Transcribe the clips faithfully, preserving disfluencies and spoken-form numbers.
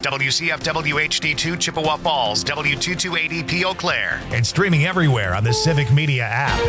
W C F W H D two Chippewa Falls, W two two eight E P Eau Claire. And streaming everywhere on the Civic Media app.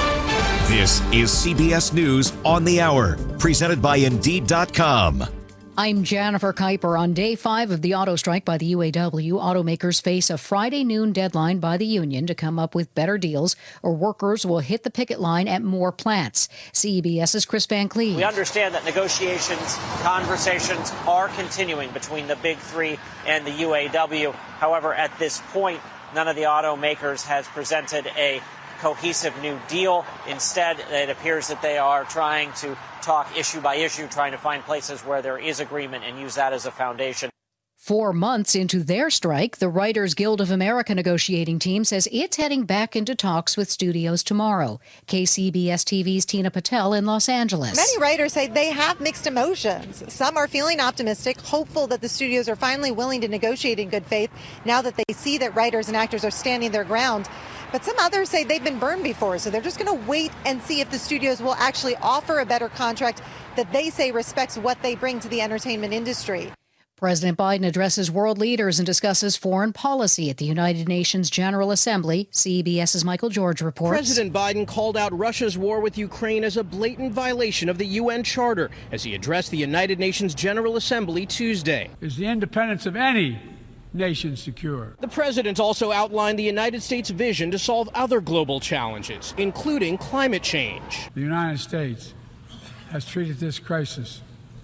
This is C B S News on the Hour, presented by Indeed dot com. I'm Jennifer Kuiper. On day five of the auto strike by the U A W, automakers face a Friday noon deadline by the union to come up with better deals, or workers will hit the picket line at more plants. CBS's Chris Van Cleve. We understand that negotiations, conversations are continuing between the big three and the U A W. However, at this point, none of the automakers has presented a cohesive new deal. Instead, it appears that they are trying to talk issue by issue, trying to find places where there is agreement and use that as a foundation. Four months into their strike, the Writers Guild of America negotiating team says it's heading back into talks with studios tomorrow. K C B S T V's Tina Patel in Los Angeles. Many writers say they have mixed emotions. Some are feeling optimistic, hopeful that the studios are finally willing to negotiate in good faith now that they see that writers and actors are standing their ground. But some others say they've been burned before, so they're just going to wait and see if the studios will actually offer a better contract that they say respects what they bring to the entertainment industry. President Biden addresses world leaders and discusses foreign policy at the United Nations General Assembly. CBS's Michael George reports. President Biden called out Russia's war with Ukraine as a blatant violation of the U N Charter as he addressed the United Nations General Assembly Tuesday. Is the independence of any nation secure? The president also outlined the United States' vision to solve other global challenges, including climate change. The United States has treated this crisis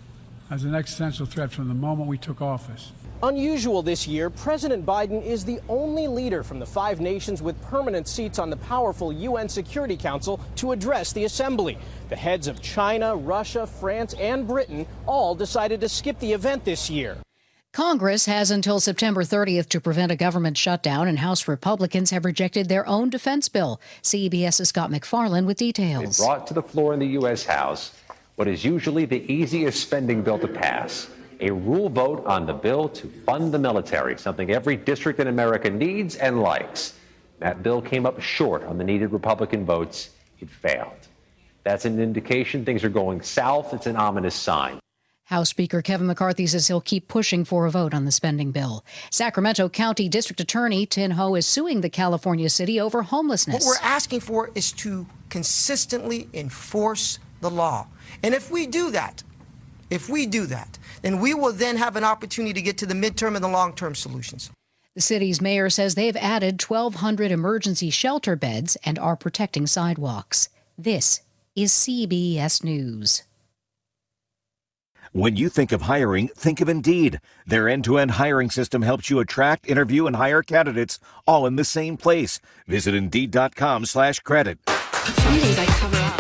as an existential threat from the moment we took office. Unusual this year, President Biden is the only leader from the five nations with permanent seats on the powerful U N Security Council to address the assembly. The heads of China, Russia, France, and Britain all decided to skip the event this year. Congress has until September thirtieth to prevent a government shutdown, and House Republicans have rejected their own defense bill. CBS's Scott McFarland with details. They brought to the floor in the U S House what is usually the easiest spending bill to pass, a rule vote on the bill to fund the military, something every district in America needs and likes. That bill came up short on the needed Republican votes. It failed. That's an indication things are going south. It's an ominous sign. House Speaker Kevin McCarthy says he'll keep pushing for a vote on the spending bill. Sacramento County District Attorney Tin Ho is suing the California city over homelessness. What we're asking for is to consistently enforce the law. And if we do that, if we do that, then we will then have an opportunity to get to the midterm and the long-term solutions. The city's mayor says they've added twelve hundred emergency shelter beds and are protecting sidewalks. This is C B S News. When you think of hiring, think of Indeed. Their end-to-end hiring system helps you attract, interview, and hire candidates all in the same place. Visit Indeed.com slash credit. Some days I cover up.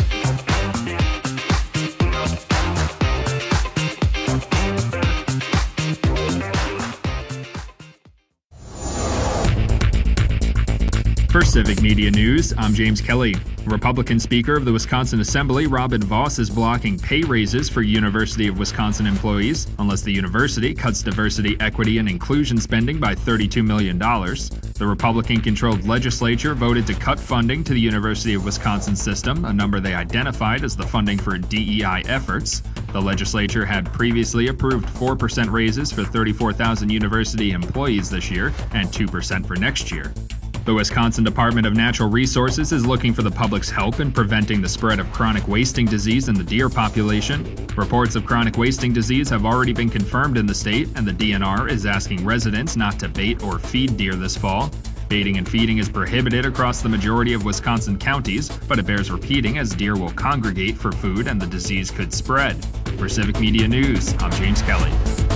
For Civic Media News, I'm James Kelly. Republican Speaker of the Wisconsin Assembly, Robin Vos, is blocking pay raises for University of Wisconsin employees unless the university cuts diversity, equity, and inclusion spending by thirty-two million dollars. The Republican-controlled legislature voted to cut funding to the University of Wisconsin system, a number they identified as the funding for D E I efforts. The legislature had previously approved four percent raises for thirty-four thousand university employees this year and two percent for next year. The Wisconsin Department of Natural Resources is looking for the public's help in preventing the spread of chronic wasting disease in the deer population. Reports of chronic wasting disease have already been confirmed in the state, and the D N R is asking residents not to bait or feed deer this fall. Baiting and feeding is prohibited across the majority of Wisconsin counties, but it bears repeating as deer will congregate for food and the disease could spread. For Civic Media News, I'm James Kelly.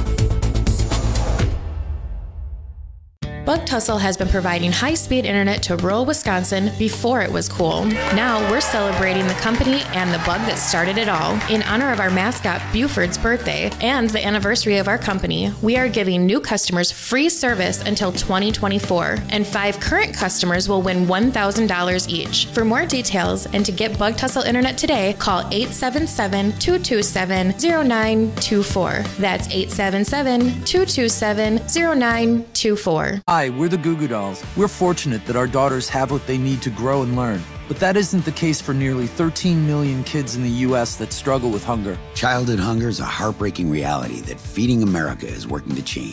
Bug Tussle has been providing high-speed internet to rural Wisconsin before it was cool. Now we're celebrating the company and the bug that started it all. In honor of our mascot Buford's birthday and the anniversary of our company, we are giving new customers free service until twenty twenty-four, and five current customers will win one thousand dollars each. For more details and to get Bug Tussle internet today, call eight seven seven, two two seven, zero nine two four. That's eight seven seven, two two seven, zero nine two four. Hi, we're the Goo Goo Dolls. We're fortunate that our daughters have what they need to grow and learn. But that isn't the case for nearly thirteen million kids in the U S that struggle with hunger. Childhood hunger is a heartbreaking reality that Feeding America is working to change.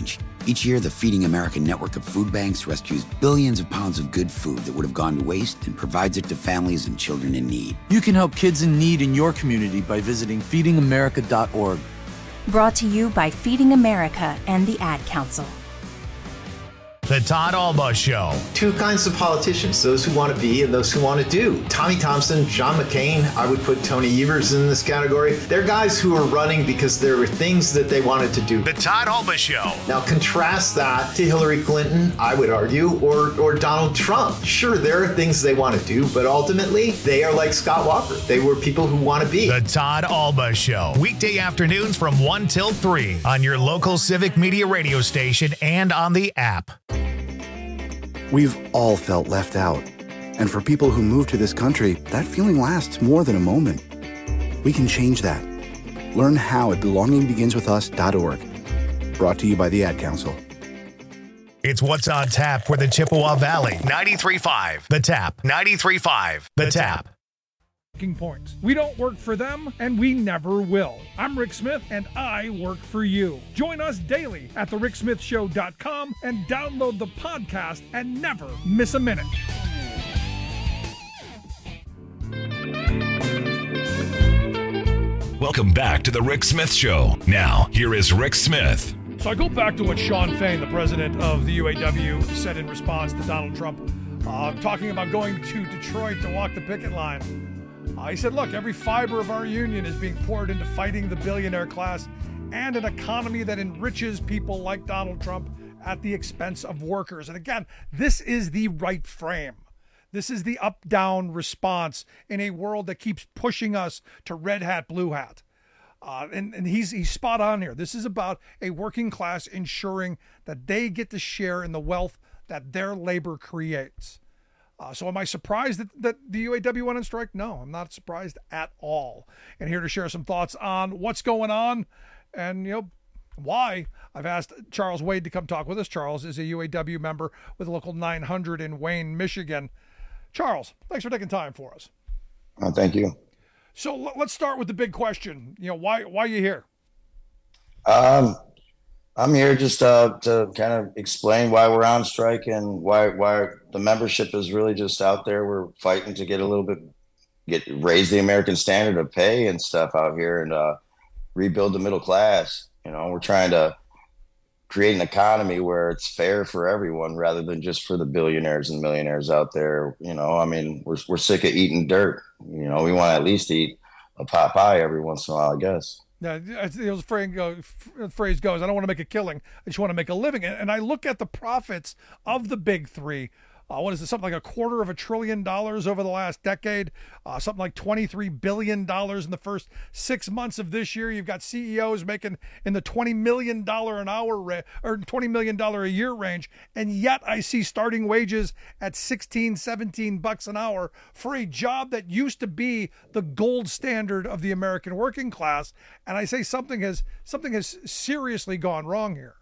Each year, the Feeding America network of food banks rescues billions of pounds of good food that would have gone to waste and provides it to families and children in need. You can help kids in need in your community by visiting feeding america dot org. Brought to you by Feeding America and the Ad Council. The Todd Alba Show. Two kinds of politicians, those who want to be and those who want to do. Tommy Thompson, John McCain, I would put Tony Evers in this category. They're guys who are running because there were things that they wanted to do. The Todd Alba Show. Now contrast that to Hillary Clinton, I would argue, or, or Donald Trump. Sure, there are things they want to do, but ultimately they are like Scott Walker. They were people who want to be. The Todd Alba Show. Weekday afternoons from one till three on your local Civic Media radio station and on the app. We've all felt left out. And for people who move to this country, that feeling lasts more than a moment. We can change that. Learn how at belonging begins with us dot org. Brought to you by the Ad Council. It's what's on tap for the Chippewa Valley. ninety-three point five. The Tap. ninety-three point five. The Tap. Points. We don't work for them, and we never will. I'm Rick Smith, and I work for you. Join us daily at the rick smith show dot com and download the podcast and never miss a minute. Welcome back to the Rick Smith Show. Now, here is Rick Smith. So I go back to what Shawn Fain, the president of the U A W, said in response to Donald Trump, uh, talking about going to Detroit to walk the picket line. Uh, he said, look, every fiber of our union is being poured into fighting the billionaire class and an economy that enriches people like Donald Trump at the expense of workers. And again, this is the right frame. This is the up-down response in a world that keeps pushing us to red hat, blue hat. Uh, and and he's, he's spot on here. This is about a working class ensuring that they get to share in the wealth that their labor creates. Uh, so am I surprised that, that the U A W went on strike? No, I'm not surprised at all. And here to share some thoughts on what's going on and, you know, why, I've asked Charles Wade to come talk with us. Charles is a U A W member with Local nine hundred in Wayne, Michigan. Charles, thanks for taking time for us. Oh, thank you. So l- let's start with the big question. You know, why why are you here? Um, I'm here just uh, to kind of explain why we're on strike and why why the membership is really just out there. We're fighting to get a little bit, get raise the American standard of pay and stuff out here and uh, rebuild the middle class. You know, we're trying to create an economy where it's fair for everyone rather than just for the billionaires and millionaires out there. You know, I mean, we're we're sick of eating dirt. You know, we want to at least eat a pot pie every once in a while, I guess. Yeah, the phrase goes, phrase goes, I don't want to make a killing. I just want to make a living. And I look at the profits of the big three. Uh, what is it? Something like a quarter of a trillion dollars over the last decade. Uh, something like twenty-three billion dollars in the first six months of this year. You've got C E Os making in the twenty million dollars an hour ra- or twenty million dollars a year range. And yet I see starting wages at sixteen, seventeen bucks an hour for a job that used to be the gold standard of the American working class. And I say something has something has seriously gone wrong here.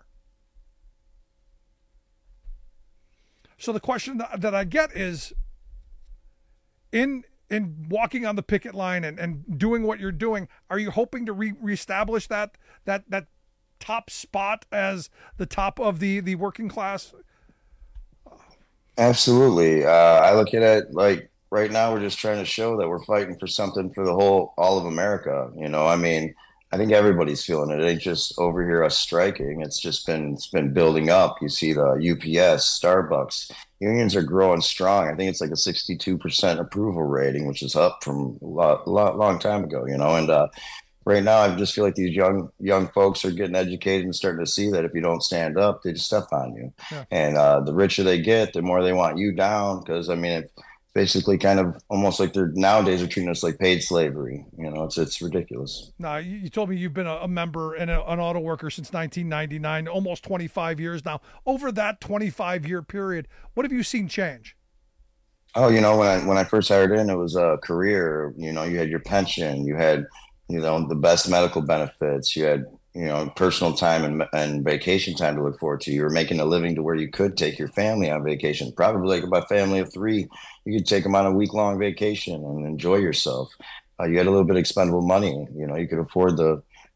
So the question that I get is, in in walking on the picket line and, and doing what you're doing, are you hoping to re- reestablish that that that top spot as the top of the, the working class? Absolutely. Uh, I look at it like right now we're just trying to show that we're fighting for something for the whole, all of America. You know, I mean, I think everybody's feeling it. It ain't just over here us striking. It's just been it's been building up. You see the U P S, Starbucks, unions are growing strong. I think it's like a sixty-two percent approval rating, which is up from a lot, lot long time ago, you know. And uh, right now, I just feel like these young young folks are getting educated and starting to see that if you don't stand up, they just step on you. Yeah. And uh, the richer they get, the more they want you down. Because I mean, it, basically kind of almost like they're nowadays are treating us like paid slavery. You know, it's it's ridiculous. Now, you told me you've been a member and a, an auto worker since nineteen ninety-nine, almost twenty-five years now. Over that twenty-five year period, what have you seen change? Oh, you know, when I when I first hired in, it was a career. You know, you had your pension, you had, you know, the best medical benefits, you had, you know, personal time and, and vacation time to look forward to. You were making a living to where you could take your family on vacation. Probably like about family of three, you could take them on a week long vacation and enjoy yourself. Uh, you had a little bit of expendable money. You know, you could afford the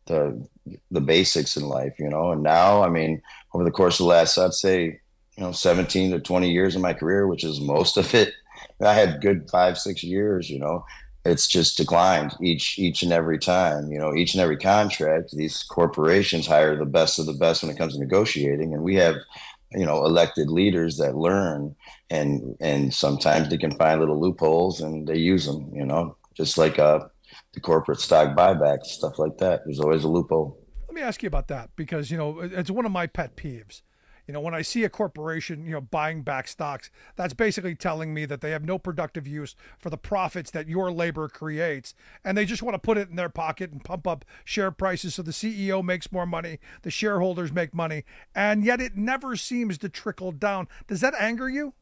the the basics in life, you know. And now, I mean, over the course of the last, I'd say, you know, seventeen to twenty years of my career, which is most of it, I had good five, six years, you know. It's just declined each each and every time, you know, each and every contract. These corporations hire the best of the best when it comes to negotiating, and we have, you know, elected leaders that learn, and and sometimes they can find little loopholes and they use them, you know, just like uh, the corporate stock buyback, stuff like that. There's always a loophole. Let me ask you about that, because, you know, it's one of my pet peeves. You know, when I see a corporation, you know, buying back stocks, that's basically telling me that they have no productive use for the profits that your labor creates. And they just want to put it in their pocket and pump up share prices so the C E O makes more money, the shareholders make money, and yet it never seems to trickle down. Does that anger you?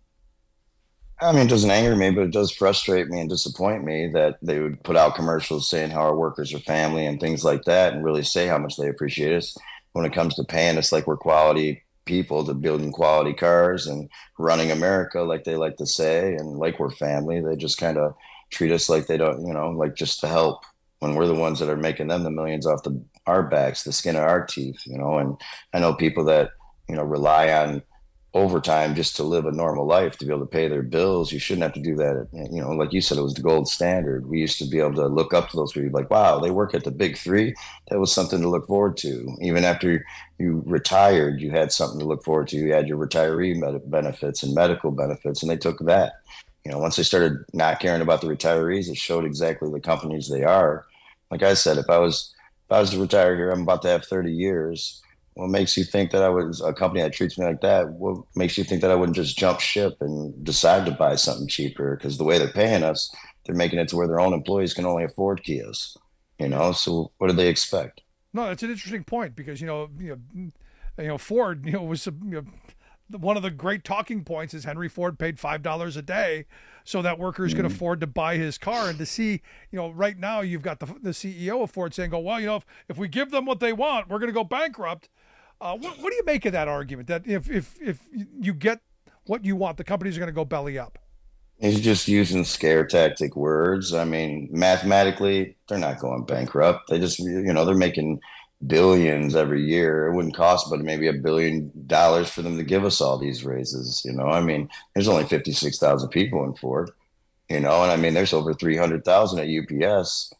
I mean, it doesn't anger me, but it does frustrate me and disappoint me that they would put out commercials saying how our workers are family and things like that, and really say how much they appreciate us. When it comes to paying us like we're quality people, to building quality cars and running America, like they like to say, and like we're family, they just kind of treat us like they don't, you know, like just to help, when we're the ones that are making them the millions off the our backs, the skin of our teeth, you know. And I know people that, you know, rely on overtime just to live a normal life, to be able to pay their bills. You shouldn't have to do that. You know, like you said, it was the gold standard. We used to be able to look up to those people, like, wow, they work at the big three. That was something to look forward to. Even after you retired, you had something to look forward to. You had your retiree med- benefits and medical benefits, and they took that. You know, once they started not caring about the retirees, it showed exactly the companies they are. Like I said, if I was if I was to retire here, I'm about to have thirty years. What makes you think that I was a company that treats me like that? What makes you think that I wouldn't just jump ship and decide to buy something cheaper? Because the way they're paying us, they're making it to where their own employees can only afford Kias. You know, so what do they expect? No, that's an interesting point, because, you know, you know, you know, Ford, you know, was, you know, one of the great talking points is Henry Ford paid five dollars a day so that workers mm-hmm. could afford to buy his car. And to see, you know, right now you've got the the C E O of Ford saying, "Oh, well, you know, if, if we give them what they want, we're going to go bankrupt." Uh, what, what do you make of that argument, that if, if if you get what you want, the companies are going to go belly up? He's just using scare tactic words. I mean, mathematically, they're not going bankrupt. They just, you know, they're making billions every year. It wouldn't cost but maybe a billion dollars for them to give us all these raises. You know, I mean, there's only fifty-six thousand people in Ford, you know, and I mean, there's over three hundred thousand at U P S.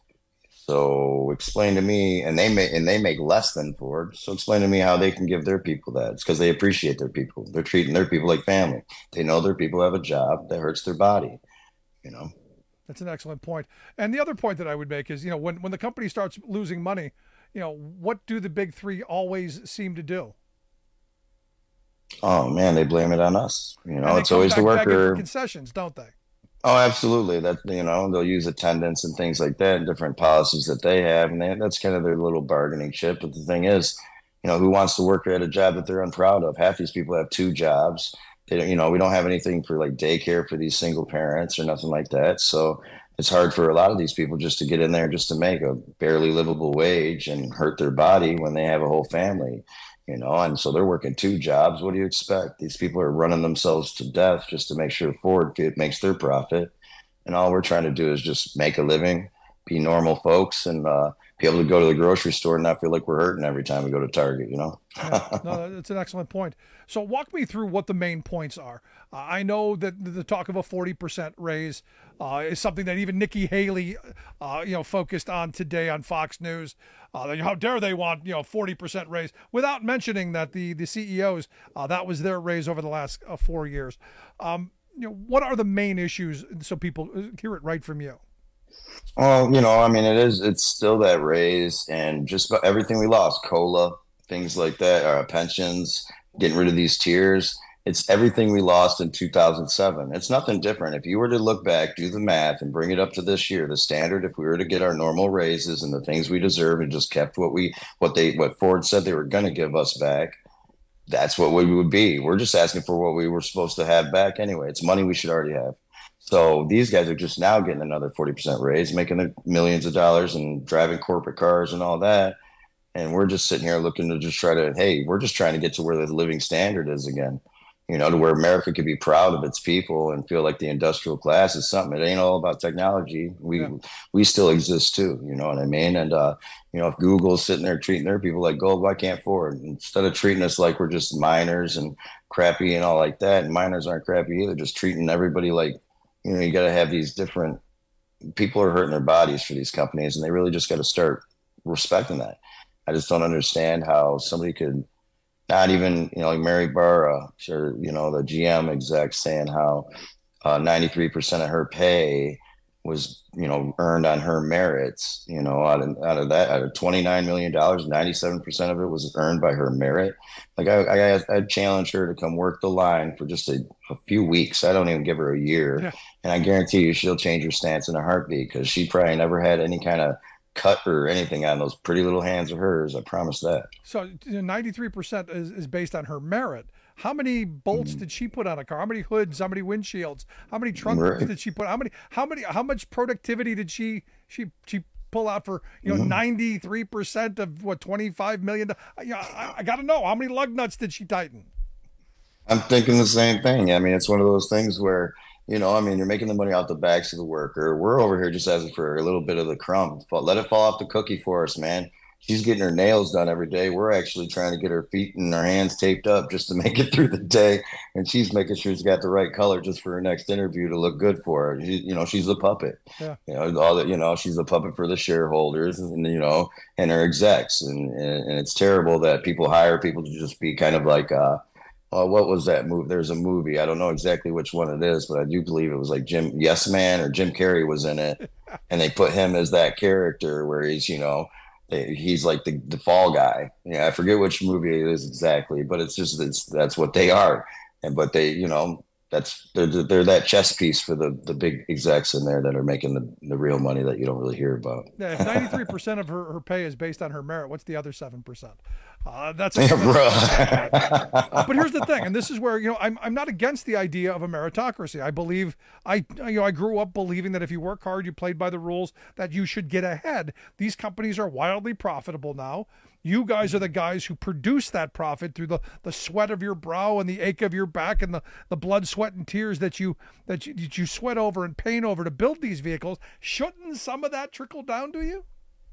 So explain to me, and they make and they make less than Ford. So explain to me how they can give their people that. It's because they appreciate their people. They're treating their people like family. They know their people have a job that hurts their body, you know. That's an excellent point. And the other point that I would make is, you know, when, when the company starts losing money, you know, what do the big three always seem to do? Oh man, they blame it on us. You know, and it's always the worker. Concessions, don't they? Oh, absolutely. That, you know, they'll use attendance and things like that, and different policies that they have, and they, that's kind of their little bargaining chip. But the thing is, you know, who wants to work at a job that they're unproud of? Half these people have two jobs. They don't, you know, we don't have anything for like daycare for these single parents or nothing like that. So it's hard for a lot of these people just to get in there just to make a barely livable wage and hurt their body when they have a whole family. You know, and so they're working two jobs. What do you expect? These people are running themselves to death just to make sure Ford makes their profit. And all we're trying to do is just make a living, be normal folks, and uh, be able to go to the grocery store and not feel like we're hurting every time we go to Target, you know? Yeah, no, that's an excellent point. So walk me through what the main points are. Uh, I know that the talk of a forty percent raise uh, is something that even Nikki Haley, uh, you know, focused on today on Fox News. Uh, how dare they want, you know, forty percent raise, without mentioning that the, the C E Os, uh, that was their raise over the last uh, four years. Um, you know, what are the main issues so people hear it right from you? Well, you know, I mean, it is, it's still that raise, and just about everything we lost, COLA, things like that, our pensions, getting rid of these tiers. It's everything we lost in two thousand seven. It's nothing different. If you were to look back, do the math, and bring it up to this year, the standard, if we were to get our normal raises and the things we deserve and just kept what we, what they, what Ford said they were going to give us back, that's what we would be. We're just asking for what we were supposed to have back anyway. It's money we should already have. So these guys are just now getting another forty percent raise, making their millions of dollars and driving corporate cars and all that. And we're just sitting here looking to just try to, hey, we're just trying to get to where the living standard is again. you know, to where America could be proud of its people and feel like the industrial class is something. It ain't all about technology. We yeah. we still exist too, you know what I mean? And, uh, you know, if Google's sitting there treating their people like gold, why can't Ford? Instead of treating us like we're just miners and crappy and all like that, and miners aren't crappy either, just treating everybody like, you know, you got to have these different, people are hurting their bodies for these companies, and they really just got to start respecting that. I just don't understand how somebody could, not even, you know, like Mary Barra, sure, you know, the G M exec saying how uh, ninety-three percent of her pay was, you know, earned on her merits, you know, out of, out of that, out of twenty-nine million dollars, ninety-seven percent of it was earned by her merit. Like I, I, I'd challenge her to come work the line for just a, a few weeks. I don't even give her a year. Yeah. And I guarantee you she'll change her stance in a heartbeat, because she probably never had any kind of cut or anything on those pretty little hands of hers. I promise that. So you know, ninety-three percent is, is based on her merit. How many bolts mm-hmm. did she put on a car? How many hoods? How many windshields? How many trunks right. did she put? How many? How many? How much productivity did she she she pull out for? You know, ninety-three mm-hmm. percent of what twenty-five million. You know, I, I got to know, how many lug nuts did she tighten? I'm thinking the same thing. I mean, it's one of those things where, you know, I mean, you're making the money out the backs of the worker. We're over here just asking for a little bit of the crumb. Let it fall off the cookie for us, man. She's getting her nails done every day. We're actually trying to get her feet and her hands taped up just to make it through the day. And she's making sure she's got the right color just for her next interview to look good for her. She, you know, she's a puppet. Yeah. You know, all that, you know, she's a puppet for the shareholders and, you know, and her execs. And, and, and it's terrible that people hire people to just be kind of like, uh, Uh, what was that movie? There's a movie. I don't know exactly which one it is, but I do believe it was like Jim Yes Man or Jim Carrey was in it. And they put him as that character where he's, you know, they, he's like the, the fall guy. Yeah, I forget which movie it is exactly, but it's just, it's, that's what they are. And, but they, you know, that's, they're, they're that chess piece for the, the big execs in there that are making the, the real money that you don't really hear about. Yeah, if ninety-three percent of her, her pay is based on her merit, what's the other seven percent? Uh, that's a, yeah, bro. uh, but here's the thing, and this is where, you know, I'm I'm not against the idea of a meritocracy. I believe I you know I grew up believing that if you work hard, you played by the rules, that you should get ahead. These companies are wildly profitable now. You guys are the guys who produce that profit through the, the sweat of your brow and the ache of your back and the, the blood, sweat, and tears that you that you, that you sweat over and pain over to build these vehicles. Shouldn't some of that trickle down to you?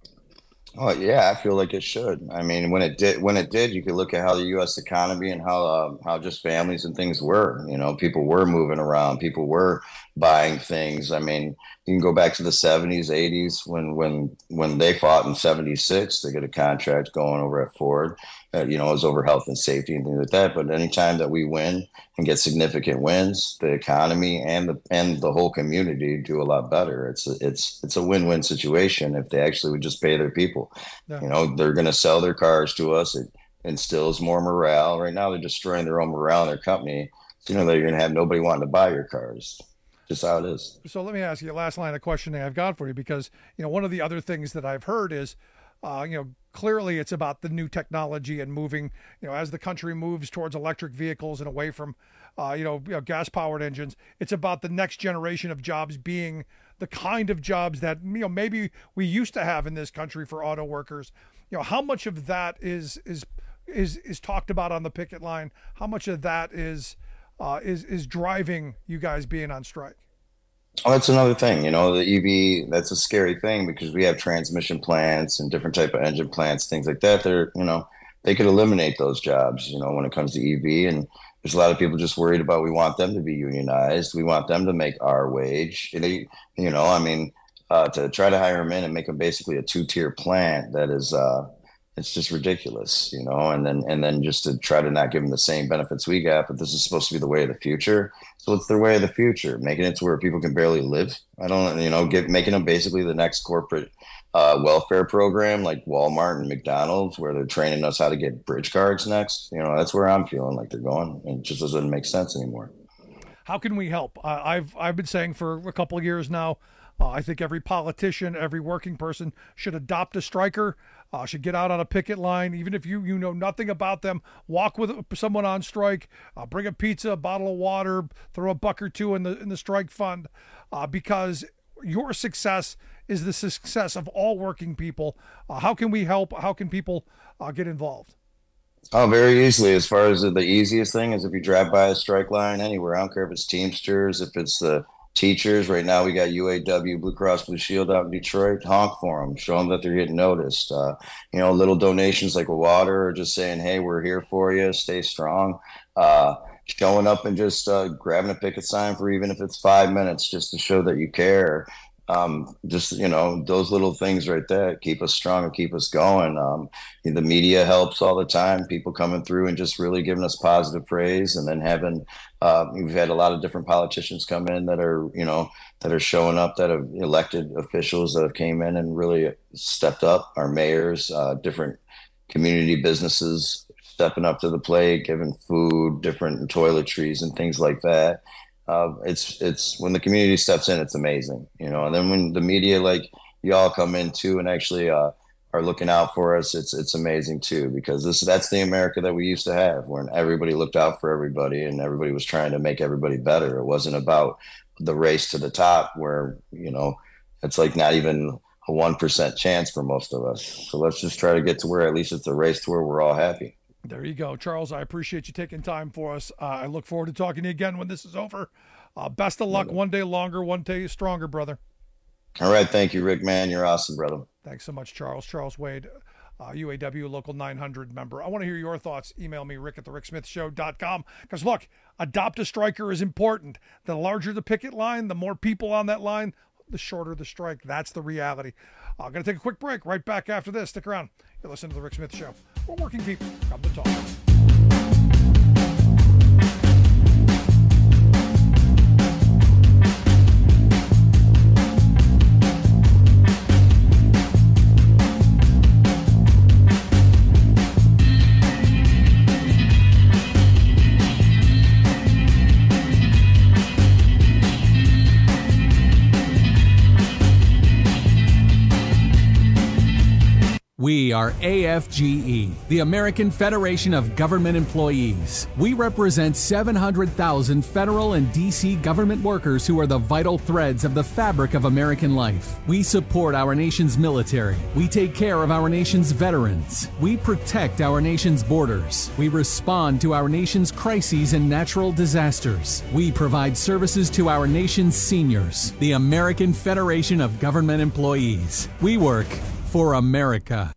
Oh yeah, I feel like it should. I mean, when it did, when it did, you could look at how the U S economy and how uh, how just families and things were. You know, people were moving around, people were buying things. I mean, you can go back to the seventies, eighties when when when they fought in seventy-six to get a contract going over at Ford. Uh, you know, it was over health and safety and things like that. But anytime that we win and get significant wins, the economy and the and the whole community do a lot better. It's a, it's it's a win-win situation if they actually would just pay their people. Yeah. You know, they're going to sell their cars to us. It instills more morale. Right now, they're destroying their own morale in their company. So, you know, they're going to have nobody wanting to buy your cars. Just how it is. So let me ask you the last line of questioning I've got for you, because, you know, one of the other things that I've heard is, uh, you know, clearly it's about the new technology and moving, you know, as the country moves towards electric vehicles and away from, uh, you know, you know gas-powered engines. It's about the next generation of jobs being the kind of jobs that, you know, maybe we used to have in this country for auto workers. You know, how much of that is is is is talked about on the picket line? How much of that is uh, is is driving you guys being on strike? Oh, that's another thing. You know, the E V, that's a scary thing because we have transmission plants and different type of engine plants, things like that. They're, you know, they could eliminate those jobs, you know, when it comes to E V. And there's a lot of people just worried about, we want them to be unionized. We want them to make our wage. They, you know, I mean, uh, to try to hire them in and make them basically a two-tier plant, that is, uh, it's just ridiculous, you know, and then and then just to try to not give them the same benefits we got, but this is supposed to be the way of the future. So it's their way of the future, making it to where people can barely live. I don't, you know, get making them basically the next corporate uh, welfare program like Walmart and McDonald's, where they're training us how to get bridge cards next. You know, that's where I'm feeling like they're going. And it just doesn't make sense anymore. How can we help? Uh, I've I've been saying for a couple of years now, uh, I think every politician, every working person should adopt a striker. Uh, should get out on a picket line, even if you you know nothing about them. Walk with someone on strike. Uh, bring a pizza, a bottle of water, throw a buck or two in the in the strike fund, uh, because your success is the success of all working people. Uh, how can we help? How can people uh, get involved? Oh, very easily. As far as the, the easiest thing is if you drive by a strike line anywhere, I don't care if it's Teamsters, if it's the teachers. Right now, we got U A W, Blue Cross Blue Shield out in Detroit. Honk for them, show them that they're getting noticed. Uh, you know, little donations like water or just saying, hey, we're here for you, stay strong. Uh, showing up and just uh, grabbing a picket sign for even if it's five minutes just to show that you care. Um, just, you know, those little things right there keep us strong and keep us going. Um, the media helps all the time, people coming through and just really giving us positive praise. And then having, uh, we've had a lot of different politicians come in that are, you know, that are showing up, that have elected officials that have came in and really stepped up. Our mayors, uh, different community businesses stepping up to the plate, giving food, different toiletries and things like that. Uh, it's it's when the community steps in, it's amazing, you know. And then when the media, like y'all, come in too and actually uh, are looking out for us, it's it's amazing too, because this that's the America that we used to have, when everybody looked out for everybody and everybody was trying to make everybody better. It wasn't about the race to the top, where, you know, it's like not even a one percent chance for most of us. So let's just try to get to where at least it's a race to where we're all happy. There you go. Charles, I appreciate you taking time for us. Uh, I look forward to talking to you again when this is over. Uh, best of luck. One day longer, one day stronger, brother. All right. Thank you, Rick, man. You're awesome, brother. Thanks so much, Charles. Charles Wade, uh, U A W Local nine hundred member. I want to hear your thoughts. Email me, rick at the rick smith show dot com. Because, look, adopt a striker is important. The larger the picket line, the more people on that line, the shorter the strike. That's the reality. I'm uh, going to take a quick break. Right back after this. Stick around. You're listening to The Rick Smith Show. We're working people. Come to talk. We are A F G E, the American Federation of Government Employees. We represent seven hundred thousand federal and D C government workers who are the vital threads of the fabric of American life. We support our nation's military. We take care of our nation's veterans. We protect our nation's borders. We respond to our nation's crises and natural disasters. We provide services to our nation's seniors. The American Federation of Government Employees. We work for America.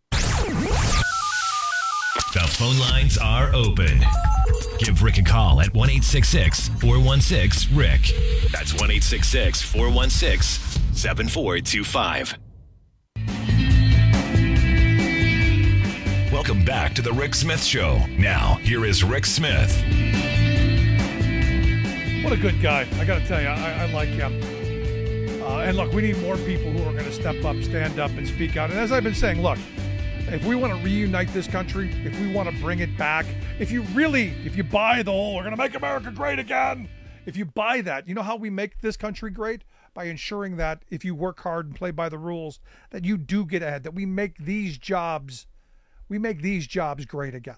The phone lines are open. Give Rick a call at one eight six six, four one six, R I C K. That's one eight six six, four one six, seven four two five. Welcome back to the Rick Smith Show. Now, here is Rick Smith. What a good guy. I got to tell you, I, I like him. Uh, and look, we need more people who are going to step up, stand up, and speak out. And as I've been saying, look, if we want to reunite this country, if we want to bring it back, if you really, if you buy the whole, we're going to make America great again, if you buy that, you know how we make this country great? By ensuring that if you work hard and play by the rules, that you do get ahead, that we make these jobs, we make these jobs great again.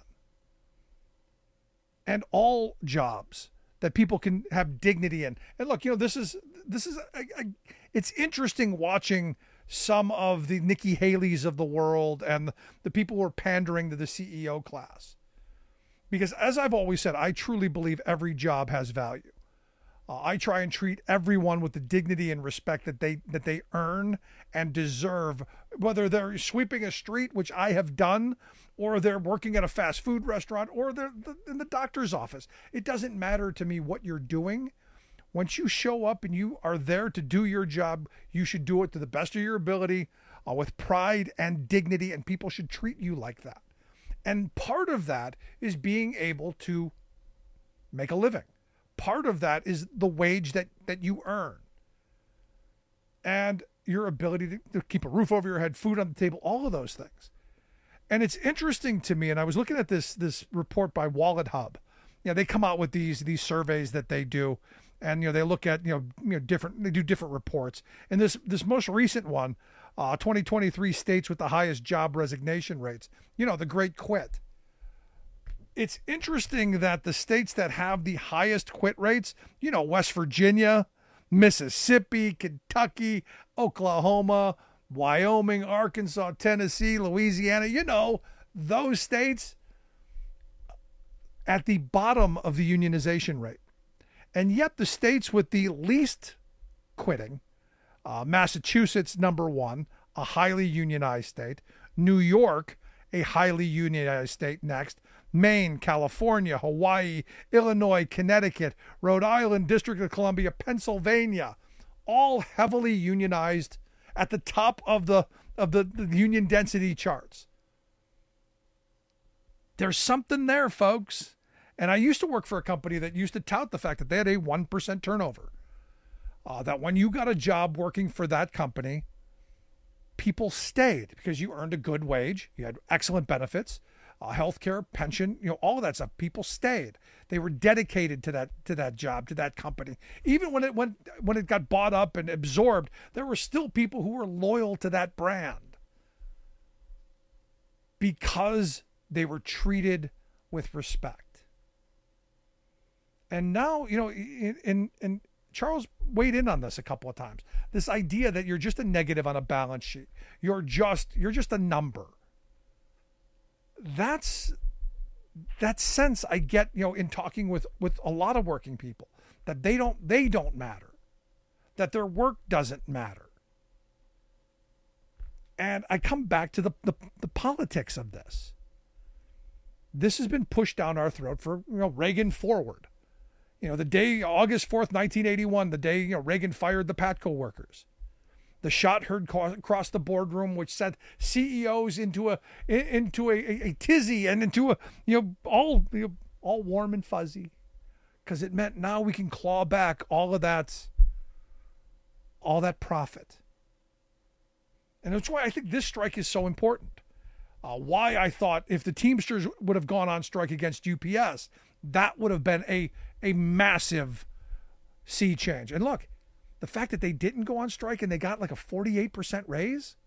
And all jobs that people can have dignity in. And look, you know, this is, this is, a, a, it's interesting watching some of the Nikki Haley's of the world and the people who are pandering to the C E O class. Because as I've always said, I truly believe every job has value. Uh, I try and treat everyone with the dignity and respect that they that they earn and deserve, whether they're sweeping a street, which I have done, or they're working at a fast food restaurant, or they're in the doctor's office. It doesn't matter to me what you're doing. Once you show up and you are there to do your job, you should do it to the best of your ability, uh, with pride and dignity, and people should treat you like that. And part of that is being able to make a living. Part of that is the wage that, that you earn. And your ability to, to keep a roof over your head, food on the table, all of those things. And it's interesting to me, and I was looking at this this report by Wallet Hub. You know, they come out with these these surveys that they do. And, you know, they look at, you know, you know, different, they do different reports. And this, this most recent one, uh, twenty twenty-three states with the highest job resignation rates, you know, the Great Quit. It's interesting that the states that have the highest quit rates, you know, West Virginia, Mississippi, Kentucky, Oklahoma, Wyoming, Arkansas, Tennessee, Louisiana, you know, those states, at the bottom of the unionization rate. And yet the states with the least quitting, uh, Massachusetts, number one, a highly unionized state, New York, a highly unionized state next, Maine, California, Hawaii, Illinois, Connecticut, Rhode Island, District of Columbia, Pennsylvania, all heavily unionized at the top of the of the, the union density charts. There's something there, folks. And I used to work for a company that used to tout the fact that they had a one percent turnover. Uh, that when you got a job working for that company, people stayed because you earned a good wage, you had excellent benefits, uh, healthcare, pension, you know, all of that stuff. People stayed. They were dedicated to that to that job, to that company. Even when it went when it got bought up and absorbed, there were still people who were loyal to that brand because they were treated with respect. And now, you know, in, in, in Charles weighed in on this a couple of times. This idea that you're just a negative on a balance sheet. You're just you're just a number. That's that sense I get, you know, in talking with, with a lot of working people, that they don't they don't matter. That their work doesn't matter. And I come back to the, the, the politics of this. This has been pushed down our throat for, you know, Reagan forward. You know, the day, August fourth, nineteen eighty-one, the day, you know, Reagan fired the Patco workers. The shot heard across the boardroom, which sent C E Os into a into a, a, a tizzy and into a, you know, all you know, all warm and fuzzy, because it meant now we can claw back all of that, all that profit. And that's why I think this strike is so important. Uh, why I thought if the Teamsters would have gone on strike against U P S, that would have been a, a massive sea change. And look, the fact that they didn't go on strike and they got like a forty-eight percent raise,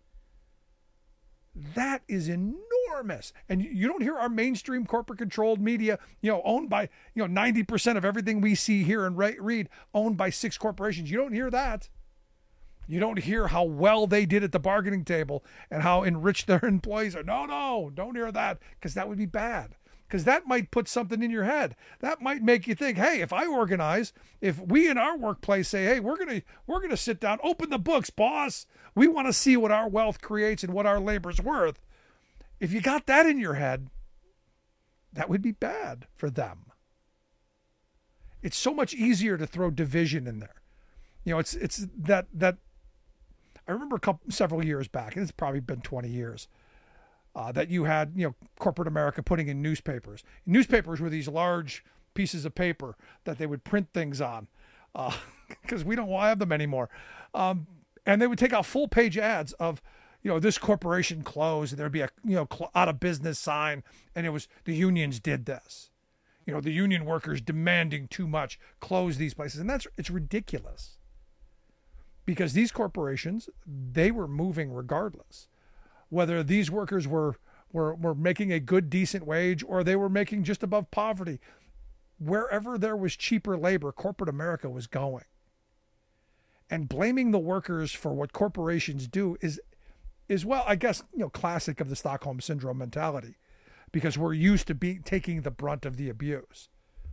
that is enormous. And you don't hear our mainstream corporate controlled media, you know, owned by, you know, ninety percent of everything we see here and read owned by six corporations. You don't hear that. You don't hear how well they did at the bargaining table and how enriched their employees are. No, no, don't hear that, because that would be bad. Because that might put something in your head. That might make you think, hey, if I organize, if we in our workplace say, hey, we're gonna we're gonna sit down, open the books, boss. We want to see what our wealth creates and what our labor's worth. If you got that in your head, that would be bad for them. It's so much easier to throw division in there. You know, it's it's that that I remember a couple several years back, and it's probably been twenty years. Uh, that you had, you know, corporate America putting in newspapers. Newspapers were these large pieces of paper that they would print things on, because uh, we don't have them anymore. Um, and they would take out full page ads of, you know, this corporation closed, and there'd be a, you know, cl- out of business sign, and it was the unions did this. You know, the union workers demanding too much, close these places, and that's it's ridiculous. Because these corporations, they were moving regardless. Whether these workers were, were were making a good, decent wage, or they were making just above poverty, wherever there was cheaper labor, corporate America was going. And blaming the workers for what corporations do is, is well, I guess, you know, classic of the Stockholm Syndrome mentality, because we're used to be taking the brunt of the abuse.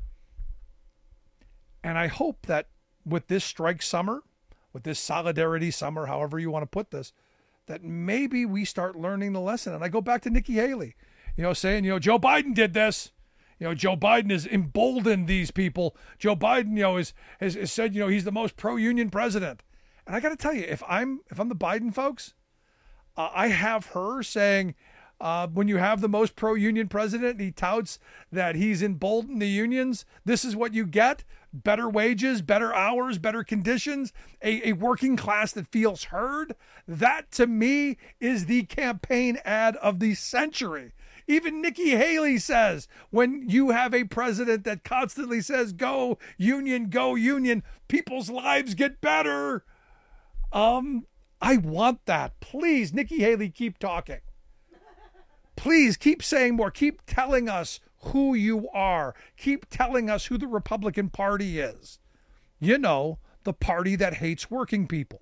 And I hope that with this strike summer, with this solidarity summer, however you want to put this, that maybe we start learning the lesson. And I go back to Nikki Haley, you know, saying, you know, Joe Biden did this. You know, Joe Biden has emboldened these people. Joe Biden, you know, is, has, has said, you know, he's the most pro-union president. And I got to tell you, if I'm if I'm the Biden folks, uh, I have her saying, uh, when you have the most pro-union president, and he touts that he's emboldened the unions, this is what you get. Better wages, better hours, better conditions, a, a working class that feels heard. That, to me, is the campaign ad of the century. Even Nikki Haley says, when you have a president that constantly says, go union, go union, people's lives get better. Um, I want that. Please, Nikki Haley, keep talking. Please keep saying more. Keep telling us who you are. Keep telling us who the Republican Party is. You know, the party that hates working people.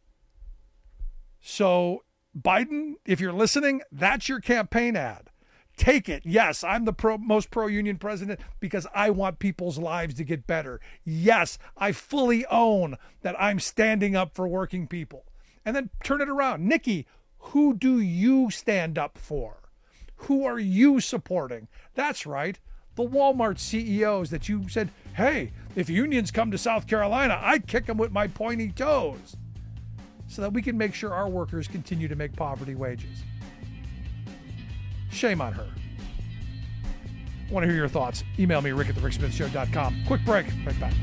So, Biden, if you're listening, that's your campaign ad. take it. Yes, I'm the pro, most pro-union president because I want people's lives to get better. Yes, I fully own that I'm standing up for working people. And then turn it around. Nikki, who do you stand up for? Who are you supporting? That's right. The Walmart C E Os that you said, hey, if unions come to South Carolina, I'd kick them with my pointy toes, so that we can make sure our workers continue to make poverty wages. Shame on her. I want to hear your thoughts. Email me, rick at the rick smith show dot com. Quick break. Right back.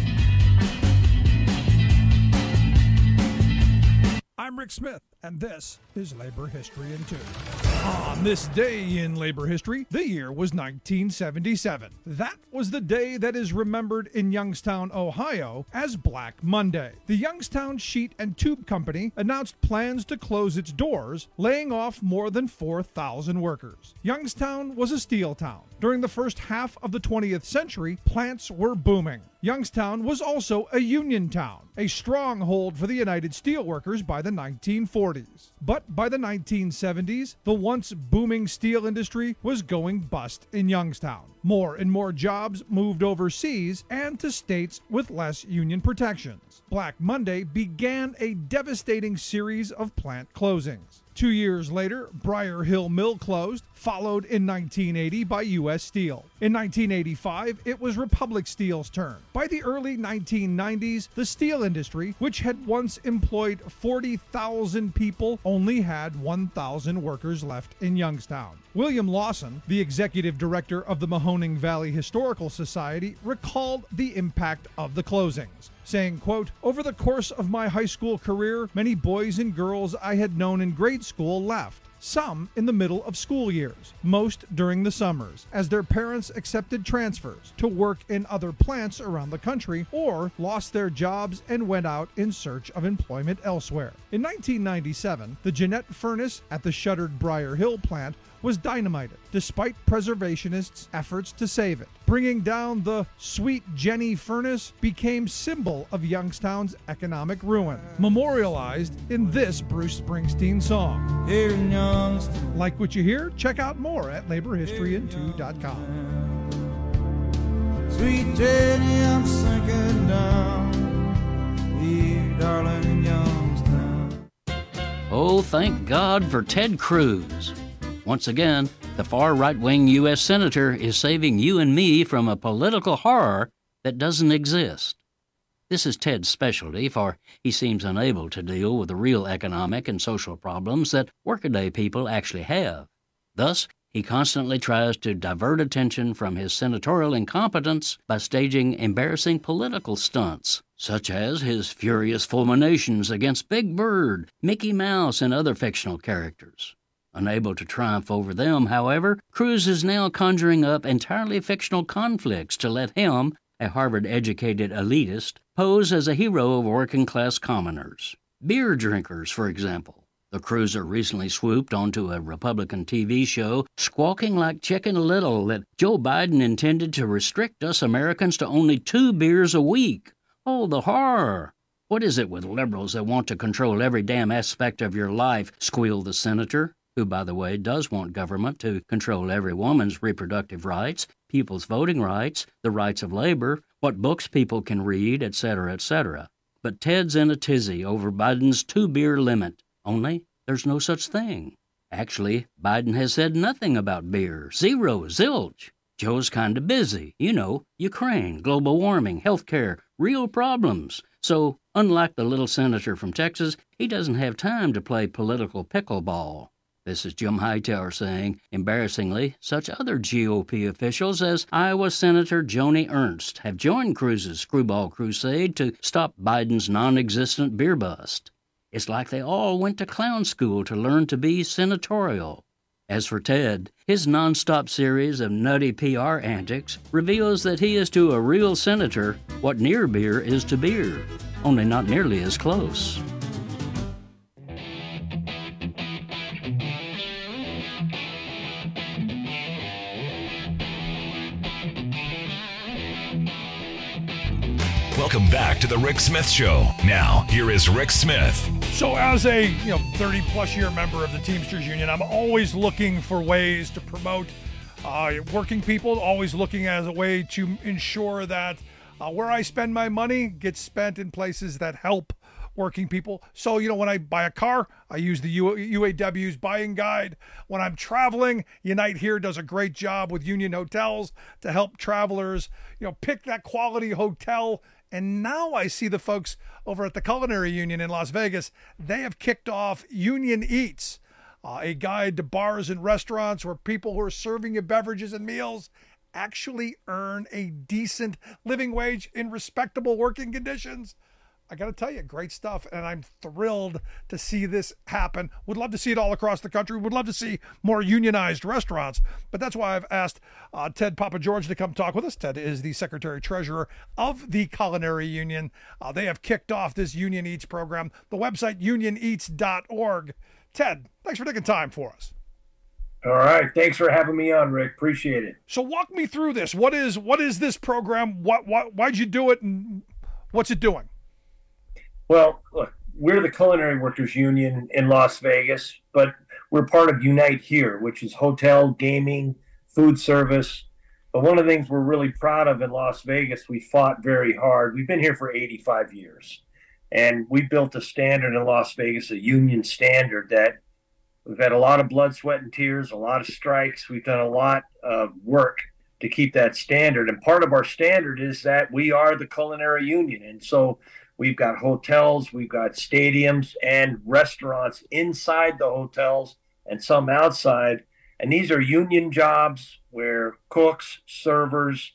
I'm Rick Smith, and this is Labor History in Two. On this day in labor history, the year was nineteen seventy-seven. That was the day that is remembered in Youngstown, Ohio as Black Monday. The Youngstown Sheet and Tube Company announced plans to close its doors, laying off more than four thousand workers. Youngstown was a steel town. During the first half of the twentieth century, plants were booming. Youngstown was also a union town, a stronghold for the United Steelworkers by the nineteen forties. But by the nineteen seventies, the once booming steel industry was going bust in Youngstown. More and more jobs moved overseas and to states with less union protections. Black Monday began a devastating series of plant closings. Two years later, Briar Hill Mill closed, followed in nineteen eighty by U S Steel. In nineteen eighty-five, it was Republic Steel's turn. By the early nineteen nineties, the steel industry, which had once employed forty thousand people, only had one thousand workers left in Youngstown. William Lawson, the executive director of the Mahoning Valley Historical Society, recalled the impact of the closings, saying, quote, "Over the course of my high school career, many boys and girls I had known in grade school left. Some in the middle of school years, most during the summers, as their parents accepted transfers to work in other plants around the country or lost their jobs and went out in search of employment elsewhere." In nineteen ninety-seven, the Jeanette furnace at the shuttered Briar Hill plant was dynamited, despite preservationists' efforts to save it. Bringing down the Sweet Jenny furnace became symbol of Youngstown's economic ruin, memorialized in this Bruce Springsteen song. Here in Youngstown. Like what you hear? Check out more at labor history in two dot com. Sweet Jenny, I'm sinking down here, darling Youngstown. Oh, thank God for Ted Cruz. Once again, the far right-wing U S senator is saving you and me from a political horror that doesn't exist. This is Ted's specialty, for he seems unable to deal with the real economic and social problems that workaday people actually have. Thus, he constantly tries to divert attention from his senatorial incompetence by staging embarrassing political stunts, such as his furious fulminations against Big Bird, Mickey Mouse, and other fictional characters. Unable to triumph over them, however, Cruz is now conjuring up entirely fictional conflicts to let him, a Harvard-educated elitist, pose as a hero of working-class commoners. Beer drinkers, for example. The cruiser recently swooped onto a Republican T V show, squawking like Chicken Little that Joe Biden intended to restrict us Americans to only two beers a week. Oh, the horror! What is it with liberals that want to control every damn aspect of your life, squealed the senator, who, by the way, does want government to control every woman's reproductive rights, people's voting rights, the rights of labor, what books people can read, et cetera, et cetera. But Ted's in a tizzy over Biden's two-beer limit. Only, there's no such thing. Actually, Biden has said nothing about beer. Zero, zilch. Joe's kinda busy. You know, Ukraine, global warming, healthcare, real problems. So, unlike the little senator from Texas, he doesn't have time to play political pickleball. This is Jim Hightower saying, embarrassingly, such other G O P officials as Iowa Senator Joni Ernst have joined Cruz's screwball crusade to stop Biden's non-existent beer bust. It's like they all went to clown school to learn to be senatorial. As for Ted, his nonstop series of nutty P R antics reveals that he is to a real senator what near beer is to beer, only not nearly as close. Welcome back to the Rick Smith Show. Now, here is Rick Smith. So as a you know thirty plus year member of the Teamsters Union, I'm always looking for ways to promote uh, working people, always looking as a way to ensure that uh, where I spend my money gets spent in places that help working people. So, you know, when I buy a car, I use the U- UAW's buying guide. When I'm traveling, Unite Here does a great job with Union Hotels to help travelers, you know, pick that quality hotel. And now I see the folks over at the Culinary Union in Las Vegas. They have kicked off Union Eats, uh, a guide to bars and restaurants where people who are serving you beverages and meals actually earn a decent living wage in respectable working conditions. I got to tell you, great stuff, and I'm thrilled to see this happen. Would love to see it all across the country. Would love to see more unionized restaurants, but that's why I've asked uh, Ted Papageorge to come talk with us. Ted is the Secretary-Treasurer of the Culinary Union. Uh, they have kicked off this Union Eats program, the website union eats dot org. Ted, thanks for taking time for us. All right. Thanks for having me on, Rick. Appreciate it. So walk me through this. What is what is this program? What, what Why'd you do it, and what's it doing? Well, look, we're the Culinary Workers Union in Las Vegas, but we're part of Unite Here, which is hotel, gaming, food service. But one of the things we're really proud of in Las Vegas, we fought very hard. We've been here for eighty-five years, and we built a standard in Las Vegas, a union standard that we've had a lot of blood, sweat, and tears, a lot of strikes. We've done a lot of work to keep that standard. And part of our standard is that we are the Culinary Union. And so we've got hotels, we've got stadiums and restaurants inside the hotels and some outside. And these are union jobs where cooks, servers,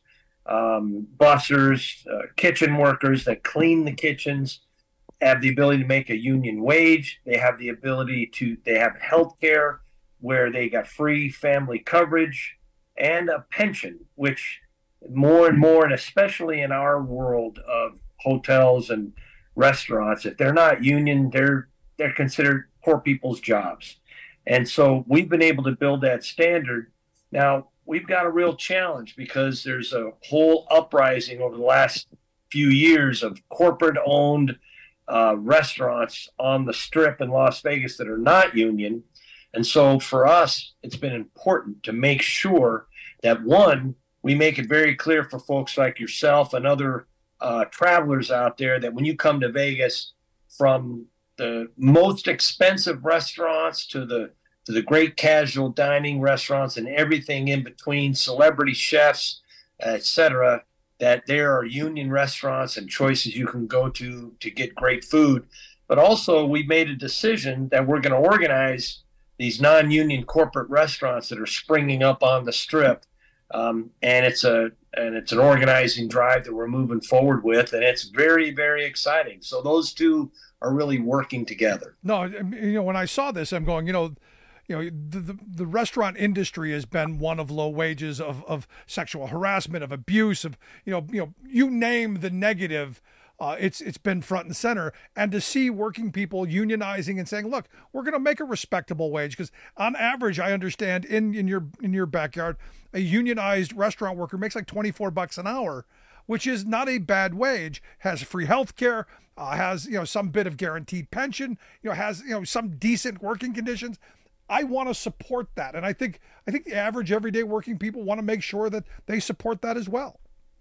um, bussers, uh, kitchen workers that clean the kitchens have the ability to make a union wage. They have the ability to, they have health care where they got free family coverage and a pension, which more and more, and especially in our world of hotels and restaurants, if they're not union, they're they're considered poor people's jobs. And so we've been able to build that standard. Now we've got a real challenge because there's a whole uprising over the last few years of corporate owned uh, restaurants on the Strip in Las Vegas that are not union. And so for us, it's been important to make sure that, one, we make it very clear for folks like yourself and other Uh, travelers out there that when you come to Vegas, from the most expensive restaurants to the to the great casual dining restaurants and everything in between, celebrity chefs, et cetera, that there are union restaurants and choices you can go to to get great food. But also we made a decision that we're going to organize these non-union corporate restaurants that are springing up on the Strip. Um, and it's a and it's an organizing drive that we're moving forward with, and it's very, very exciting. So those two are really working together. No, you know, when I saw this, I'm going, you know, you know, the the, the restaurant industry has been one of low wages, of of sexual harassment, of abuse, of you know, you know, you name the negative. Uh, it's it's been front and center, and to see working people unionizing and saying, "Look, we're going to make a respectable wage," because on average, I understand in in your in your backyard, a unionized restaurant worker makes like twenty-four bucks an hour, which is not a bad wage. Has free health care, uh, has you know some bit of guaranteed pension, you know has you know some decent working conditions. I want to support that, and I think I think the average everyday working people want to make sure that they support that as well.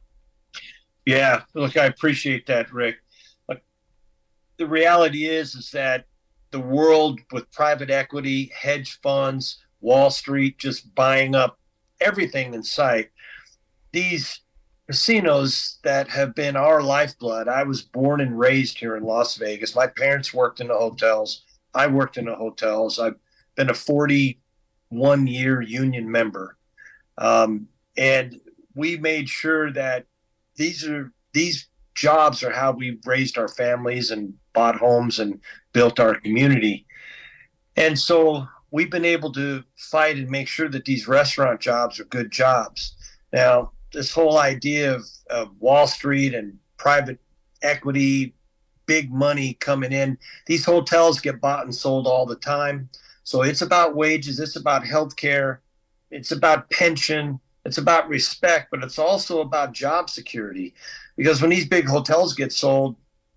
Yeah, look, I appreciate that, Rick. Look, the reality is, is that the world with private equity, hedge funds, Wall Street, just buying up everything in sight, these casinos that have been our lifeblood. I was born and raised here in Las Vegas. My parents worked in the hotels. I worked in the hotels. I've been a forty-one year union member. Um, and we made sure that These are these jobs are how we raised our families and bought homes and built our community. And so we've been able to fight and make sure that these restaurant jobs are good jobs. Now, this whole idea of, of Wall Street and private equity, big money coming in, these hotels get bought and sold all the time. So it's about wages, it's about health care, it's about pension. It's about respect, but it's also about job security, because when these big hotels get sold,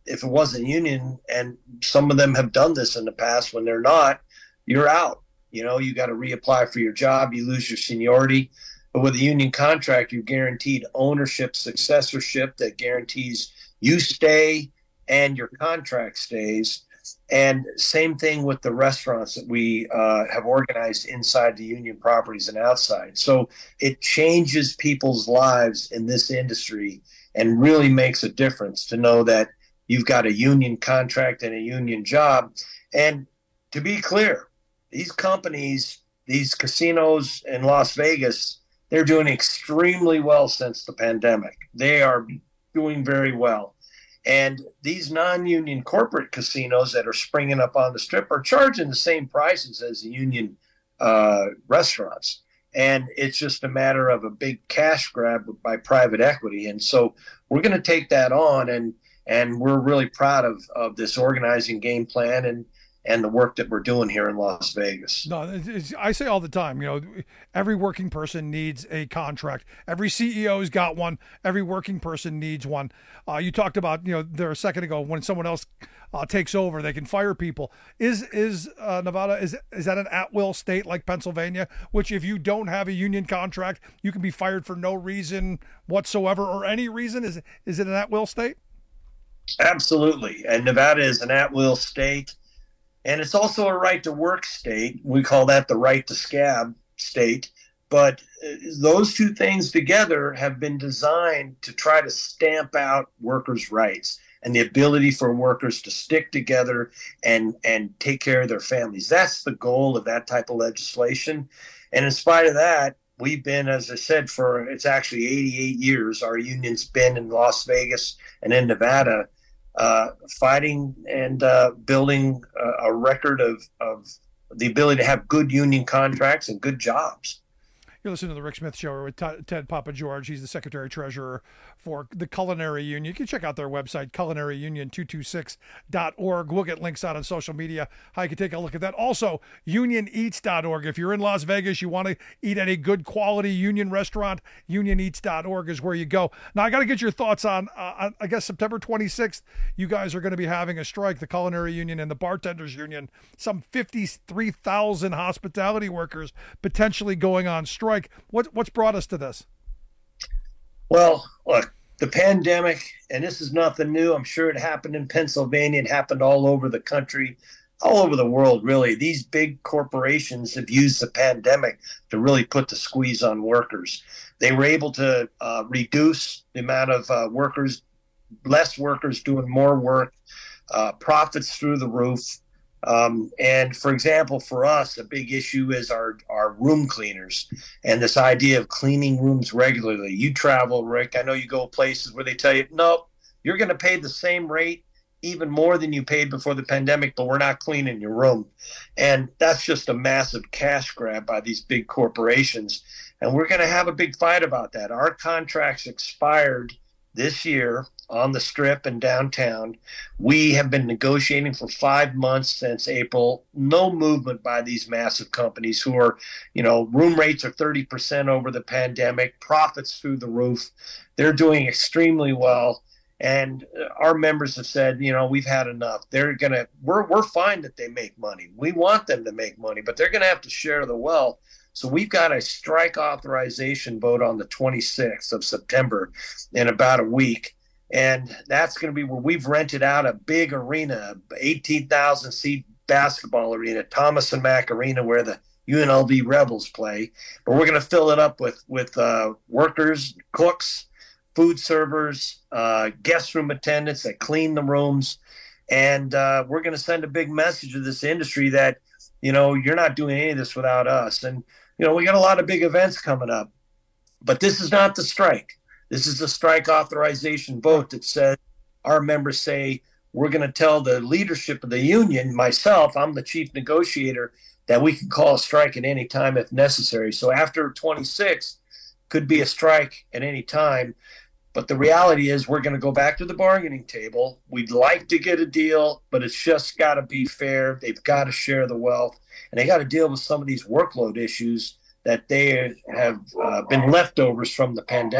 if it wasn't union, and some of them have done this in the past, when they're not, you're out. You know, you got to reapply for your job, you lose your seniority. But with a union contract, you're guaranteed ownership, successorship that guarantees you stay and your contract stays. And same thing with the restaurants that we uh, have organized inside the union properties and outside. So it changes people's lives in this industry and really makes a difference to know that you've got a union contract and a union job. And to be clear, these companies, these casinos in Las Vegas, they're doing extremely well since the pandemic. They are doing very well. And these non-union corporate casinos that are springing up on the Strip are charging the same prices as the union uh, restaurants. And it's just a matter of a big cash grab by private equity. And so we're going to take that on, and and we're really proud of, of this organizing game plan and and the work that we're doing here in Las Vegas. No, it's, I say all the time, you know, every working person needs a contract. Every C E O's got one. Every working person needs one. Uh, you talked about, you know, there a second ago, when someone else uh, takes over, they can fire people. Is is uh, Nevada, is is that an at-will state like Pennsylvania, which if you don't have a union contract, you can be fired for no reason whatsoever or any reason? Is, is it an at-will state? Absolutely. And Nevada is an at-will state. And it's also a right to work state. We call that the right to scab state. But those two things together have been designed to try to stamp out workers' rights and the ability for workers to stick together and, and take care of their families. That's the goal of that type of legislation. And in spite of that, we've been, as I said, for it's actually eighty-eight years, our union's been in Las Vegas and in Nevada, uh, fighting and uh, building a, a record of, of the ability to have good union contracts and good jobs. You're listening to the Rick Smith Show with Ted Papa George. He's the Secretary Treasurer for the Culinary Union. You can check out their website, culinary union two two six dot org. We'll get links out on social media how you can take a look at that. Also, union eats dot org. If you're in Las Vegas, you want to eat at a good quality union restaurant, union eats dot org is where you go. Now, I got to get your thoughts on, uh, on, I guess, September twenty-sixth, you guys are going to be having a strike, the Culinary Union and the Bartenders Union. Some fifty-three thousand hospitality workers potentially going on strike. What, what's brought us to this? Well, look, the pandemic, and this is nothing new. I'm sure it happened in Pennsylvania. It happened all over the country, all over the world, really. These big corporations have used the pandemic to really put the squeeze on workers. They were able to uh, reduce the amount of uh, workers, less workers doing more work, uh, profits through the roof. Um, and for example, for us, a big issue is our, our room cleaners and this idea of cleaning rooms regularly. You travel, Rick. I know you go places where they tell you, nope, you're going to pay the same rate, even more than you paid before the pandemic, but we're not cleaning your room. And that's just a massive cash grab by these big corporations. And we're going to have a big fight about that. Our contracts expired this year on the Strip and downtown. We have been negotiating for five months since April. No movement by these massive companies who are, you know, room rates are thirty percent over the pandemic, profits through the roof. They're doing extremely well. And our members have said, you know, we've had enough. They're going to, we're, we're fine that they make money. We want them to make money, but they're going to have to share the wealth. So we've got a strike authorization vote on the twenty-sixth of September in about a week. And that's going to be where we've rented out a big arena, eighteen thousand seat basketball arena, Thomas and Mack Arena, where the U N L V Rebels play. But we're going to fill it up with, with uh, workers, cooks, food servers, uh, guest room attendants that clean the rooms. And uh, we're going to send a big message to this industry that, you know, you're not doing any of this without us. And, you know, we got a lot of big events coming up. But this is not the strike. This is a strike authorization vote that says our members say we're going to tell the leadership of the union, myself, I'm the chief negotiator, that we can call a strike at any time if necessary. So after twenty-six could be a strike at any time. But the reality is we're going to go back to the bargaining table. We'd like to get a deal, but it's just got to be fair. They've got to share the wealth, and they got to deal with some of these workload issues that they have uh, been leftovers from the pandemic.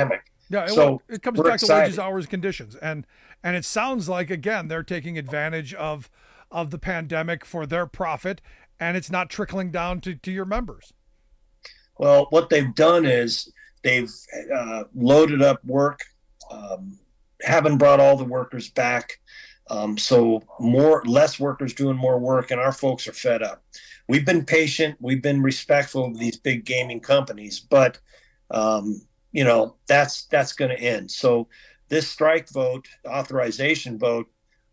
Yeah, it, so it comes we're back excited. to wages, hours, conditions, and and it sounds like again they're taking advantage of of the pandemic for their profit, and it's not trickling down to, to your members. Well, what they've done is they've uh, loaded up work, um, haven't brought all the workers back, um, so more less workers doing more work, and our folks are fed up. We've been patient, we've been respectful of these big gaming companies, but um, you know that's that's going to end. So this strike vote, authorization vote,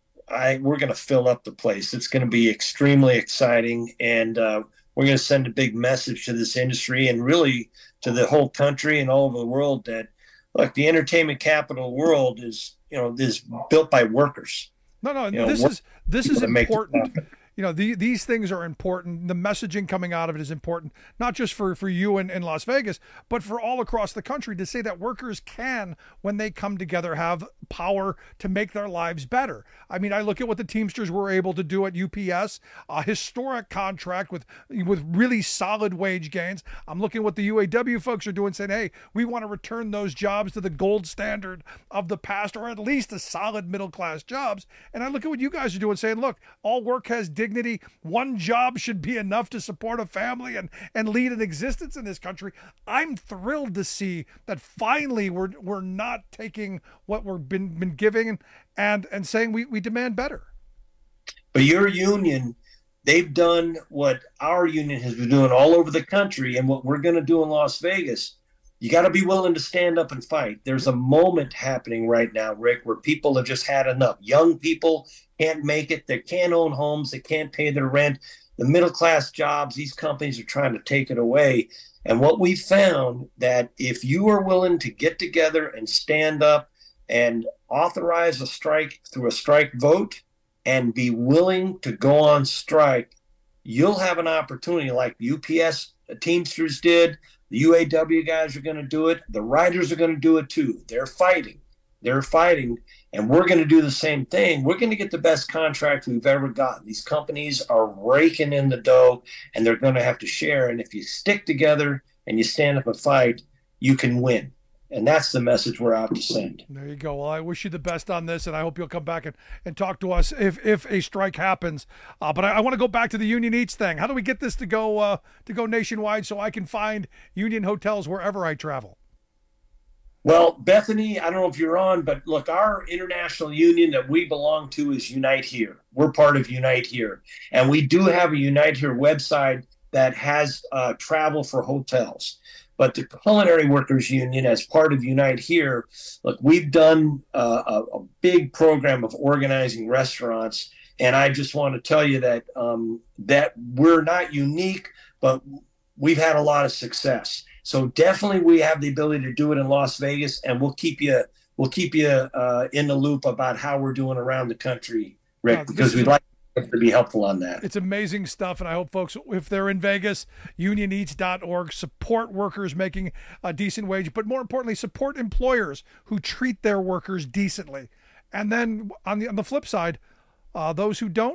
I we're going to fill up the place. It's going to be extremely exciting, and uh, we're going to send a big message to this industry and really to the whole country and all over the world that, look, the entertainment capital of the world is, you know, is built by workers. No, no, You know, this work- is this is people that make it important. happen. You know, the, these things are important. The messaging coming out of it is important, not just for, for you in, in Las Vegas, but for all across the country, to say that workers can, when they come together, have power to make their lives better. I mean, I look at what the Teamsters were able to do at U P S, a historic contract with, with really solid wage gains. I'm looking at what the U A W folks are doing, saying, hey, we want to return those jobs to the gold standard of the past, or at least a solid middle-class jobs. And I look at what you guys are doing, saying, look, all work has dignity. One job should be enough to support a family and, and lead an existence in this country. I'm thrilled to see that finally we're we're not taking what we've been been giving and and saying we, we demand better. But your union, they've done what our union has been doing all over the country, and what we're going to do in Las Vegas. You got to be willing to stand up and fight. There's a moment happening right now, Rick, where people have just had enough. Young people can't make it. They can't own homes. They can't pay their rent. The middle-class jobs, these companies are trying to take it away. And what we found, that if you are willing to get together and stand up and authorize a strike through a strike vote and be willing to go on strike, you'll have an opportunity like U P S Teamsters did. The U A W guys are going to do it. The riders are going to do it too. They're fighting. They're fighting. And we're going to do the same thing. We're going to get the best contract we've ever gotten. These companies are raking in the dough, and they're going to have to share. And if you stick together and you stand up and fight, you can win. And that's the message we're out to send. There you go. Well, I wish you the best on this, and I hope you'll come back and, and talk to us if if a strike happens. Uh, but I, I want to go back to the Union Eats thing. How do we get this to go uh, to go nationwide so I can find Union hotels wherever I travel? Well, Bethany, I don't know if you're on, but look, our international union that we belong to is Unite Here. We're part of Unite Here. And we do have a Unite Here website that has uh, travel for hotels. But the Culinary Workers Union, as part of Unite Here, look, we've done uh, a, a big program of organizing restaurants. And I just want to tell you that um, that we're not unique, but we've had a lot of success. So definitely we have the ability to do it in Las Vegas, and we'll keep you we'll keep you uh, in the loop about how we're doing around the country, Rick, Yeah, because this we'd is- like to be helpful on that. It's amazing stuff, and I hope folks, if they're in Vegas, union eats dot org, support workers making a decent wage, but more importantly, support employers who treat their workers decently. And then on the on the flip side, uh, those who don't,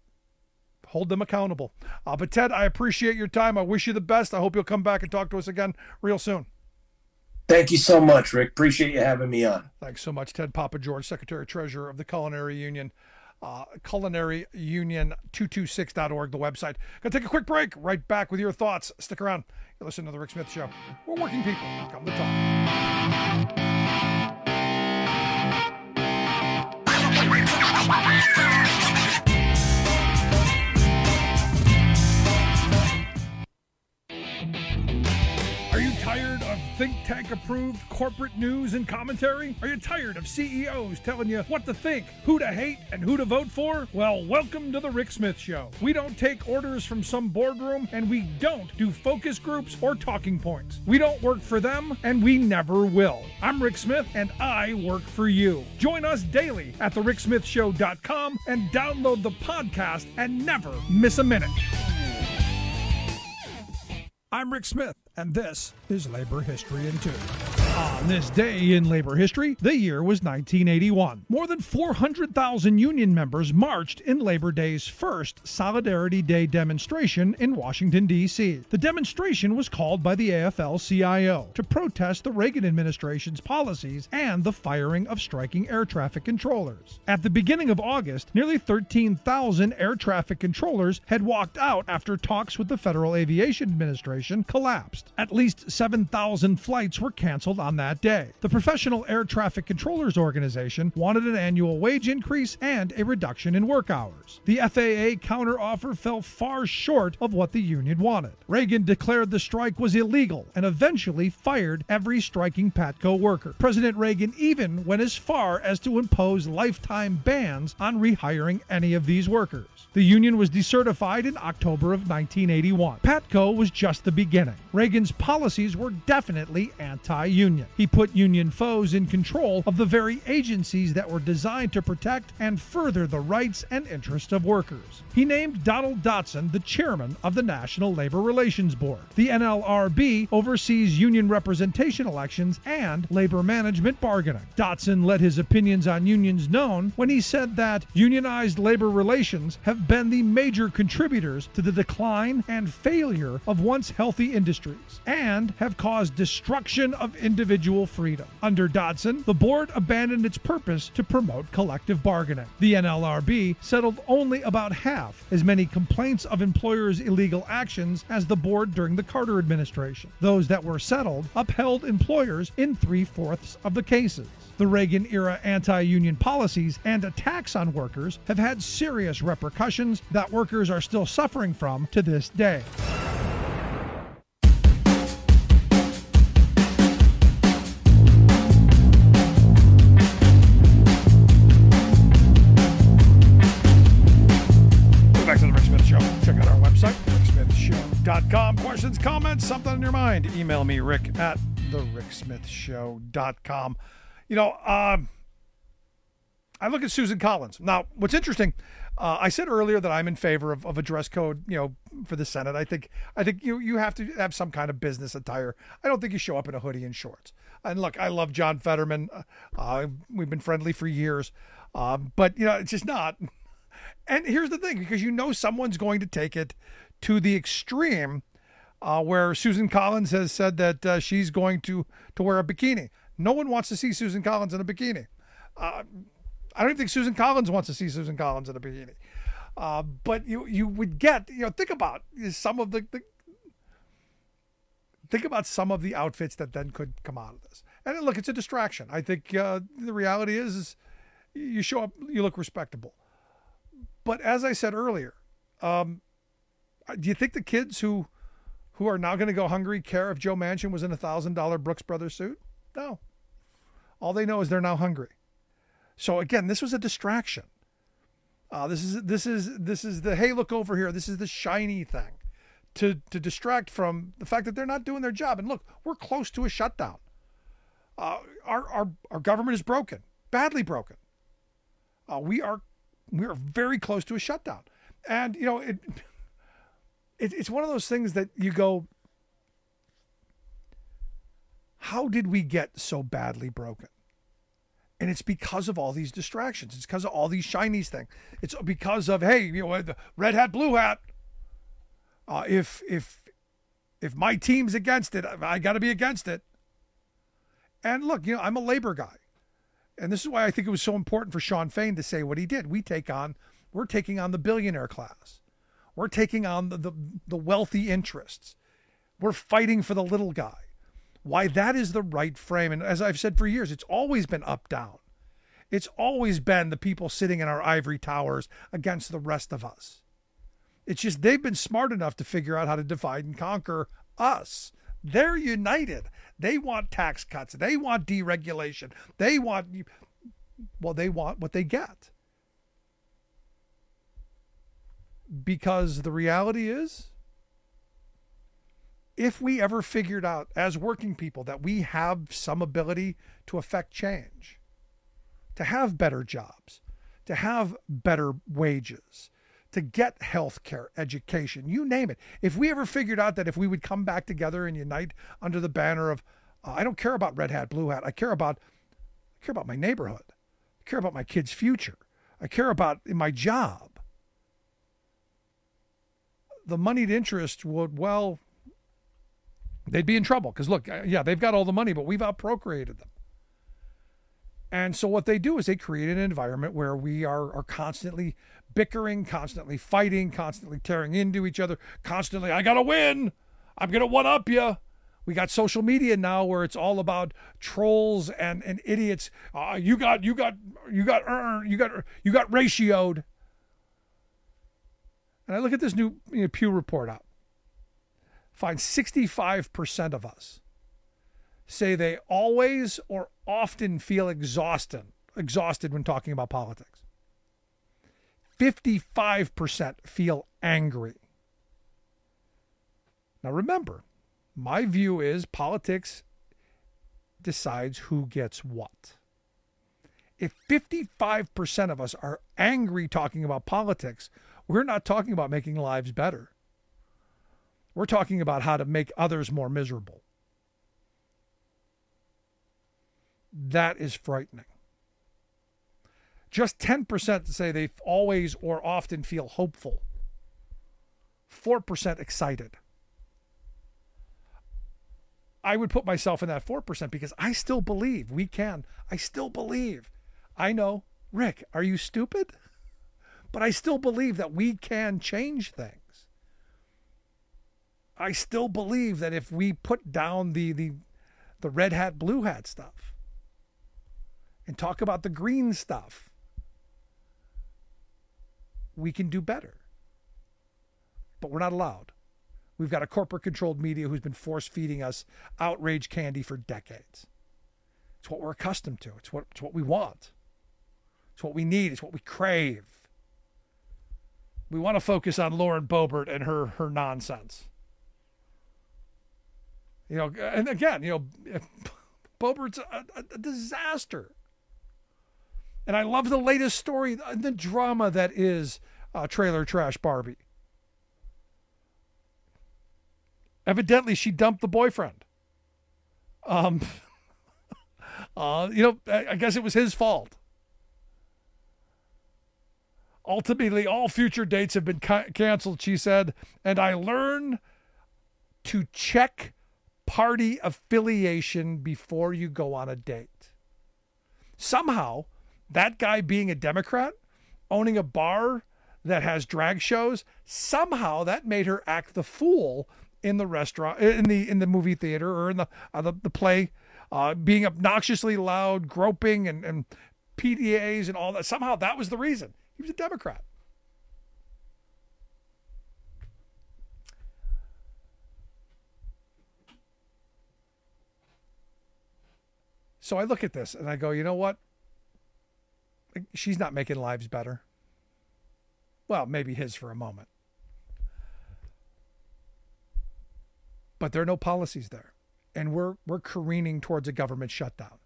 hold them accountable. Uh, but Ted, I appreciate your time. I wish you the best. I hope you'll come back and talk to us again real soon. Thank you so much, Rick. Appreciate you having me on. Thanks so much, Ted Papa George, Secretary Treasurer of the Culinary Union. Uh, culinary union two two six dot org, the website. Gonna take a quick break. Right back with your thoughts. Stick around. You listen to the Rick Smith Show. We're working people. Come to talk. Are you tired of think tank approved corporate news and commentary? Are you tired of C E Os telling you what to think, who to hate, and who to vote for? Well, welcome to the Rick Smith Show. We don't take orders from some boardroom, and we don't do focus groups or talking points. We don't work for them, and we never will. I'm Rick Smith, and I work for you. Join us daily at the rick smith show dot com and download the podcast and never miss a minute. I'm Rick Smith, and this is Labor History in Two. On this day in labor history, the year was nineteen eighty-one. More than four hundred thousand union members marched in Labor Day's first Solidarity Day demonstration in Washington, D C. The demonstration was called by the A F L C I O to protest the Reagan administration's policies and the firing of striking air traffic controllers. At the beginning of August, nearly thirteen thousand air traffic controllers had walked out after talks with the Federal Aviation Administration collapsed. At least seven thousand flights were canceled on that day. The Professional Air Traffic Controllers Organization wanted an annual wage increase and a reduction in work hours. The F A A counteroffer fell far short of what the union wanted. Reagan declared the strike was illegal and eventually fired every striking Patco worker. President Reagan even went as far as to impose lifetime bans on rehiring any of these workers. The union was decertified in October of nineteen eighty-one. Patco was just the beginning. Reagan's policies were definitely anti-union. He put union foes in control of the very agencies that were designed to protect and further the rights and interests of workers. He named Donald Dotson the chairman of the National Labor Relations Board. The N L R B oversees union representation elections and labor management bargaining. Dotson let his opinions on unions known when he said that unionized labor relations have been the major contributors to the decline and failure of once healthy industries and have caused destruction of individual freedom. Under Dotson, the board abandoned its purpose to promote collective bargaining. The N L R B settled only about half as many complaints of employers' illegal actions as the board during the Carter administration. Those that were settled upheld employers in three-fourths of the cases. The Reagan-era anti-union policies and attacks on workers have had serious repercussions that workers are still suffering from to this day. Back to the Rick Smith Show. Check out our website, rick smith show dot com. Questions, comments, something on your mind, email me, rick at the rick smith show dot com. You know, uh, I look at Susan Collins. Now, what's interesting, uh, I said earlier that I'm in favor of, of a dress code, you know, for the Senate. I think I think you you have to have some kind of business attire. I don't think you show up in a hoodie and shorts. And look, I love John Fetterman. Uh, we've been friendly for years. Uh, but, you know, it's just not. And here's the thing, because you know someone's going to take it to the extreme uh, where Susan Collins has said that uh, she's going to, to wear a bikini. No one wants to see Susan Collins in a bikini. Uh, I don't even think Susan Collins wants to see Susan Collins in a bikini. Uh, but you you would get, you know, think about some of the, the think about some of the outfits that then could come out of this. And look, it's a distraction. I think uh, the reality is, is you show up, you look respectable. But as I said earlier, um, do you think the kids who who are now going to go hungry care if Joe Manchin was in a one thousand dollars Brooks Brothers suit? No. All they know is they're now hungry. So again, this was a distraction. Uh, this is this is this is the hey, look over here. This is the shiny thing to to distract from the fact that they're not doing their job. And look, we're close to a shutdown. Uh, our our our government is broken, badly broken. Uh, we are we are very close to a shutdown, and you know it, it. It's one of those things that you go, how did we get so badly broken? And it's because of all these distractions. It's because of all these shinies things. It's because of, hey, you know, the red hat, blue hat. Uh, if if if my team's against it, I got to be against it. And look, you know, I'm a labor guy, and this is why I think it was so important for Shawn Fain to say what he did. We take on, we're taking on the billionaire class. We're taking on the the, the wealthy interests. We're fighting for the little guy. Why that is the right frame. And as I've said for years, it's always been up, down. It's always been the people sitting in our ivory towers against the rest of us. It's just they've been smart enough to figure out how to divide and conquer us. They're united. They want tax cuts. They want deregulation. They want, well, they want what they get. Because the reality is, if we ever figured out as working people that we have some ability to affect change, to have better jobs, to have better wages, to get health care, education, you name it. If we ever figured out that if we would come back together and unite under the banner of, Uh, I don't care about red hat, blue hat. I care about, I care about my neighborhood. I care about my kid's future. I care about my job. The moneyed interest would, well, they'd be in trouble because, look, yeah, they've got all the money, but we've outprocreated them. And so what they do is they create an environment where we are, are constantly bickering, constantly fighting, constantly tearing into each other, constantly, I got to win. I'm going to one-up you. We got social media now where it's all about trolls and, and idiots. Uh, you got, you got, you got, uh, you got, you got ratioed. And I look at this new you know, Pew report out. Find sixty-five percent of us say they always or often feel exhausted, exhausted when talking about politics. fifty-five percent feel angry. Now remember, my view is politics decides who gets what. If fifty-five percent of us are angry talking about politics, we're not talking about making lives better. We're talking about how to make others more miserable. That is frightening. Just ten percent say they always or often feel hopeful. four percent excited. I would put myself in that four percent because I still believe we can. I still believe. I know, Rick, are you stupid? But I still believe that we can change things. I still believe that if we put down the the, the red hat, blue hat stuff and talk about the green stuff, we can do better. But we're not allowed. We've got a corporate-controlled media who's been force-feeding us outrage candy for decades. It's what we're accustomed to. It's what, it's what we want. It's what we need. It's what we crave. We want to focus on Lauren Boebert and her her nonsense. You know, and again, you know, Boebert's a, a disaster. And I love the latest story, the drama that is uh, Trailer Trash Barbie. Evidently, she dumped the boyfriend. Um, uh, you know, I guess it was his fault. Ultimately, all future dates have been ca- canceled, she said, and I learn to check party affiliation before you go on a date. Somehow, that guy being a Democrat, owning a bar that has drag shows, somehow that made her act the fool in the restaurant, in the in the movie theater, or in the uh, the, the play, uh, being obnoxiously loud, groping, and, and P D As and all that. Somehow that was the reason. He was a Democrat. So I look at this and I go, you know what? She's not making lives better. Well, maybe his for a moment. But there are no policies there. And we're we're careening towards a government shutdown.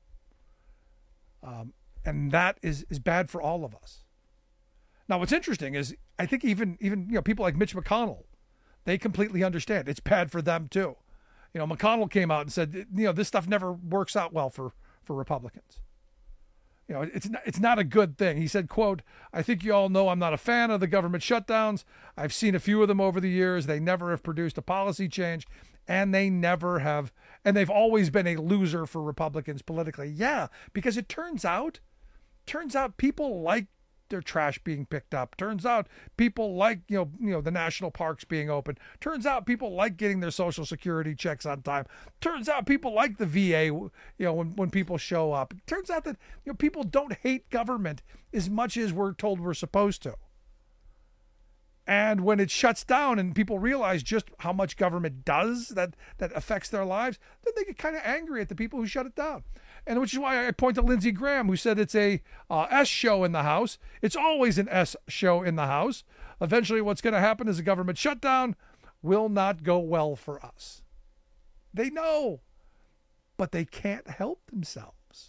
Um, and that is, is bad for all of us. Now, what's interesting is I think even, even you know people like Mitch McConnell, they completely understand. It's bad for them too. You know, McConnell came out and said, you know, this stuff never works out well for, for Republicans. You know, it's not, it's not a good thing. He said, quote, I think you all know I'm not a fan of the government shutdowns. I've seen a few of them over the years. They never have produced a policy change, and they never have, and they've always been a loser for Republicans politically. Yeah, because it turns out, turns out people like their trash being picked up. Turns out people like, you know, you know, the national parks being open. Turns out people like getting their Social Security checks on time. Turns out people like the V A, you know, when, when people show up. Turns out that, you know, people don't hate government as much as we're told we're supposed to. And when it shuts down and people realize just how much government does that, that affects their lives, then they get kind of angry at the people who shut it down. And which is why I point to Lindsey Graham, who said it's a uh, S show in the House. It's always an S show in the House. Eventually what's going to happen is a government shutdown will not go well for us. They know, but they can't help themselves.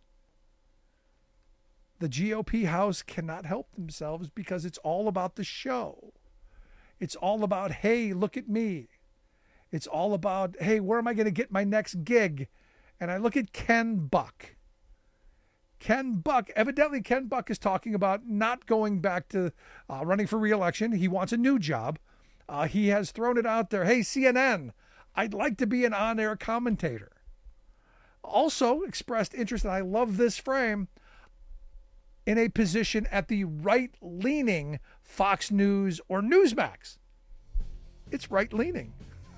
The G O P House cannot help themselves because it's all about the show. It's all about, hey, look at me. It's all about, hey, where am I going to get my next gig? And I look at Ken Buck. Ken Buck, evidently Ken Buck is talking about not going back to uh, running for re-election. He wants a new job. Uh, he has thrown it out there. Hey, C N N, I'd like to be an on-air commentator. Also expressed interest, and I love this frame, in a position at the right-leaning Fox News or Newsmax. It's right-leaning.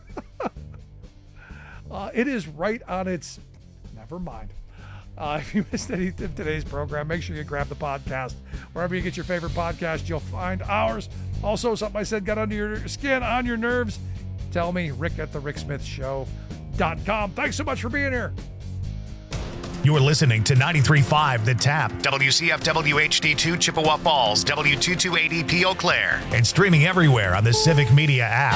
uh, it is right on its... Never mind. Uh, if you missed any of today's program, make sure you grab the podcast. Wherever you get your favorite podcast, you'll find ours. Also, something I said got under your skin, on your nerves. Tell me, Rick at the Rick Smith Show dot com. Thanks so much for being here. You're listening to ninety-three point five The Tap, W C F W H D two Chippewa Falls, W two two eight E P Eau Claire, and streaming everywhere on the Civic Media app.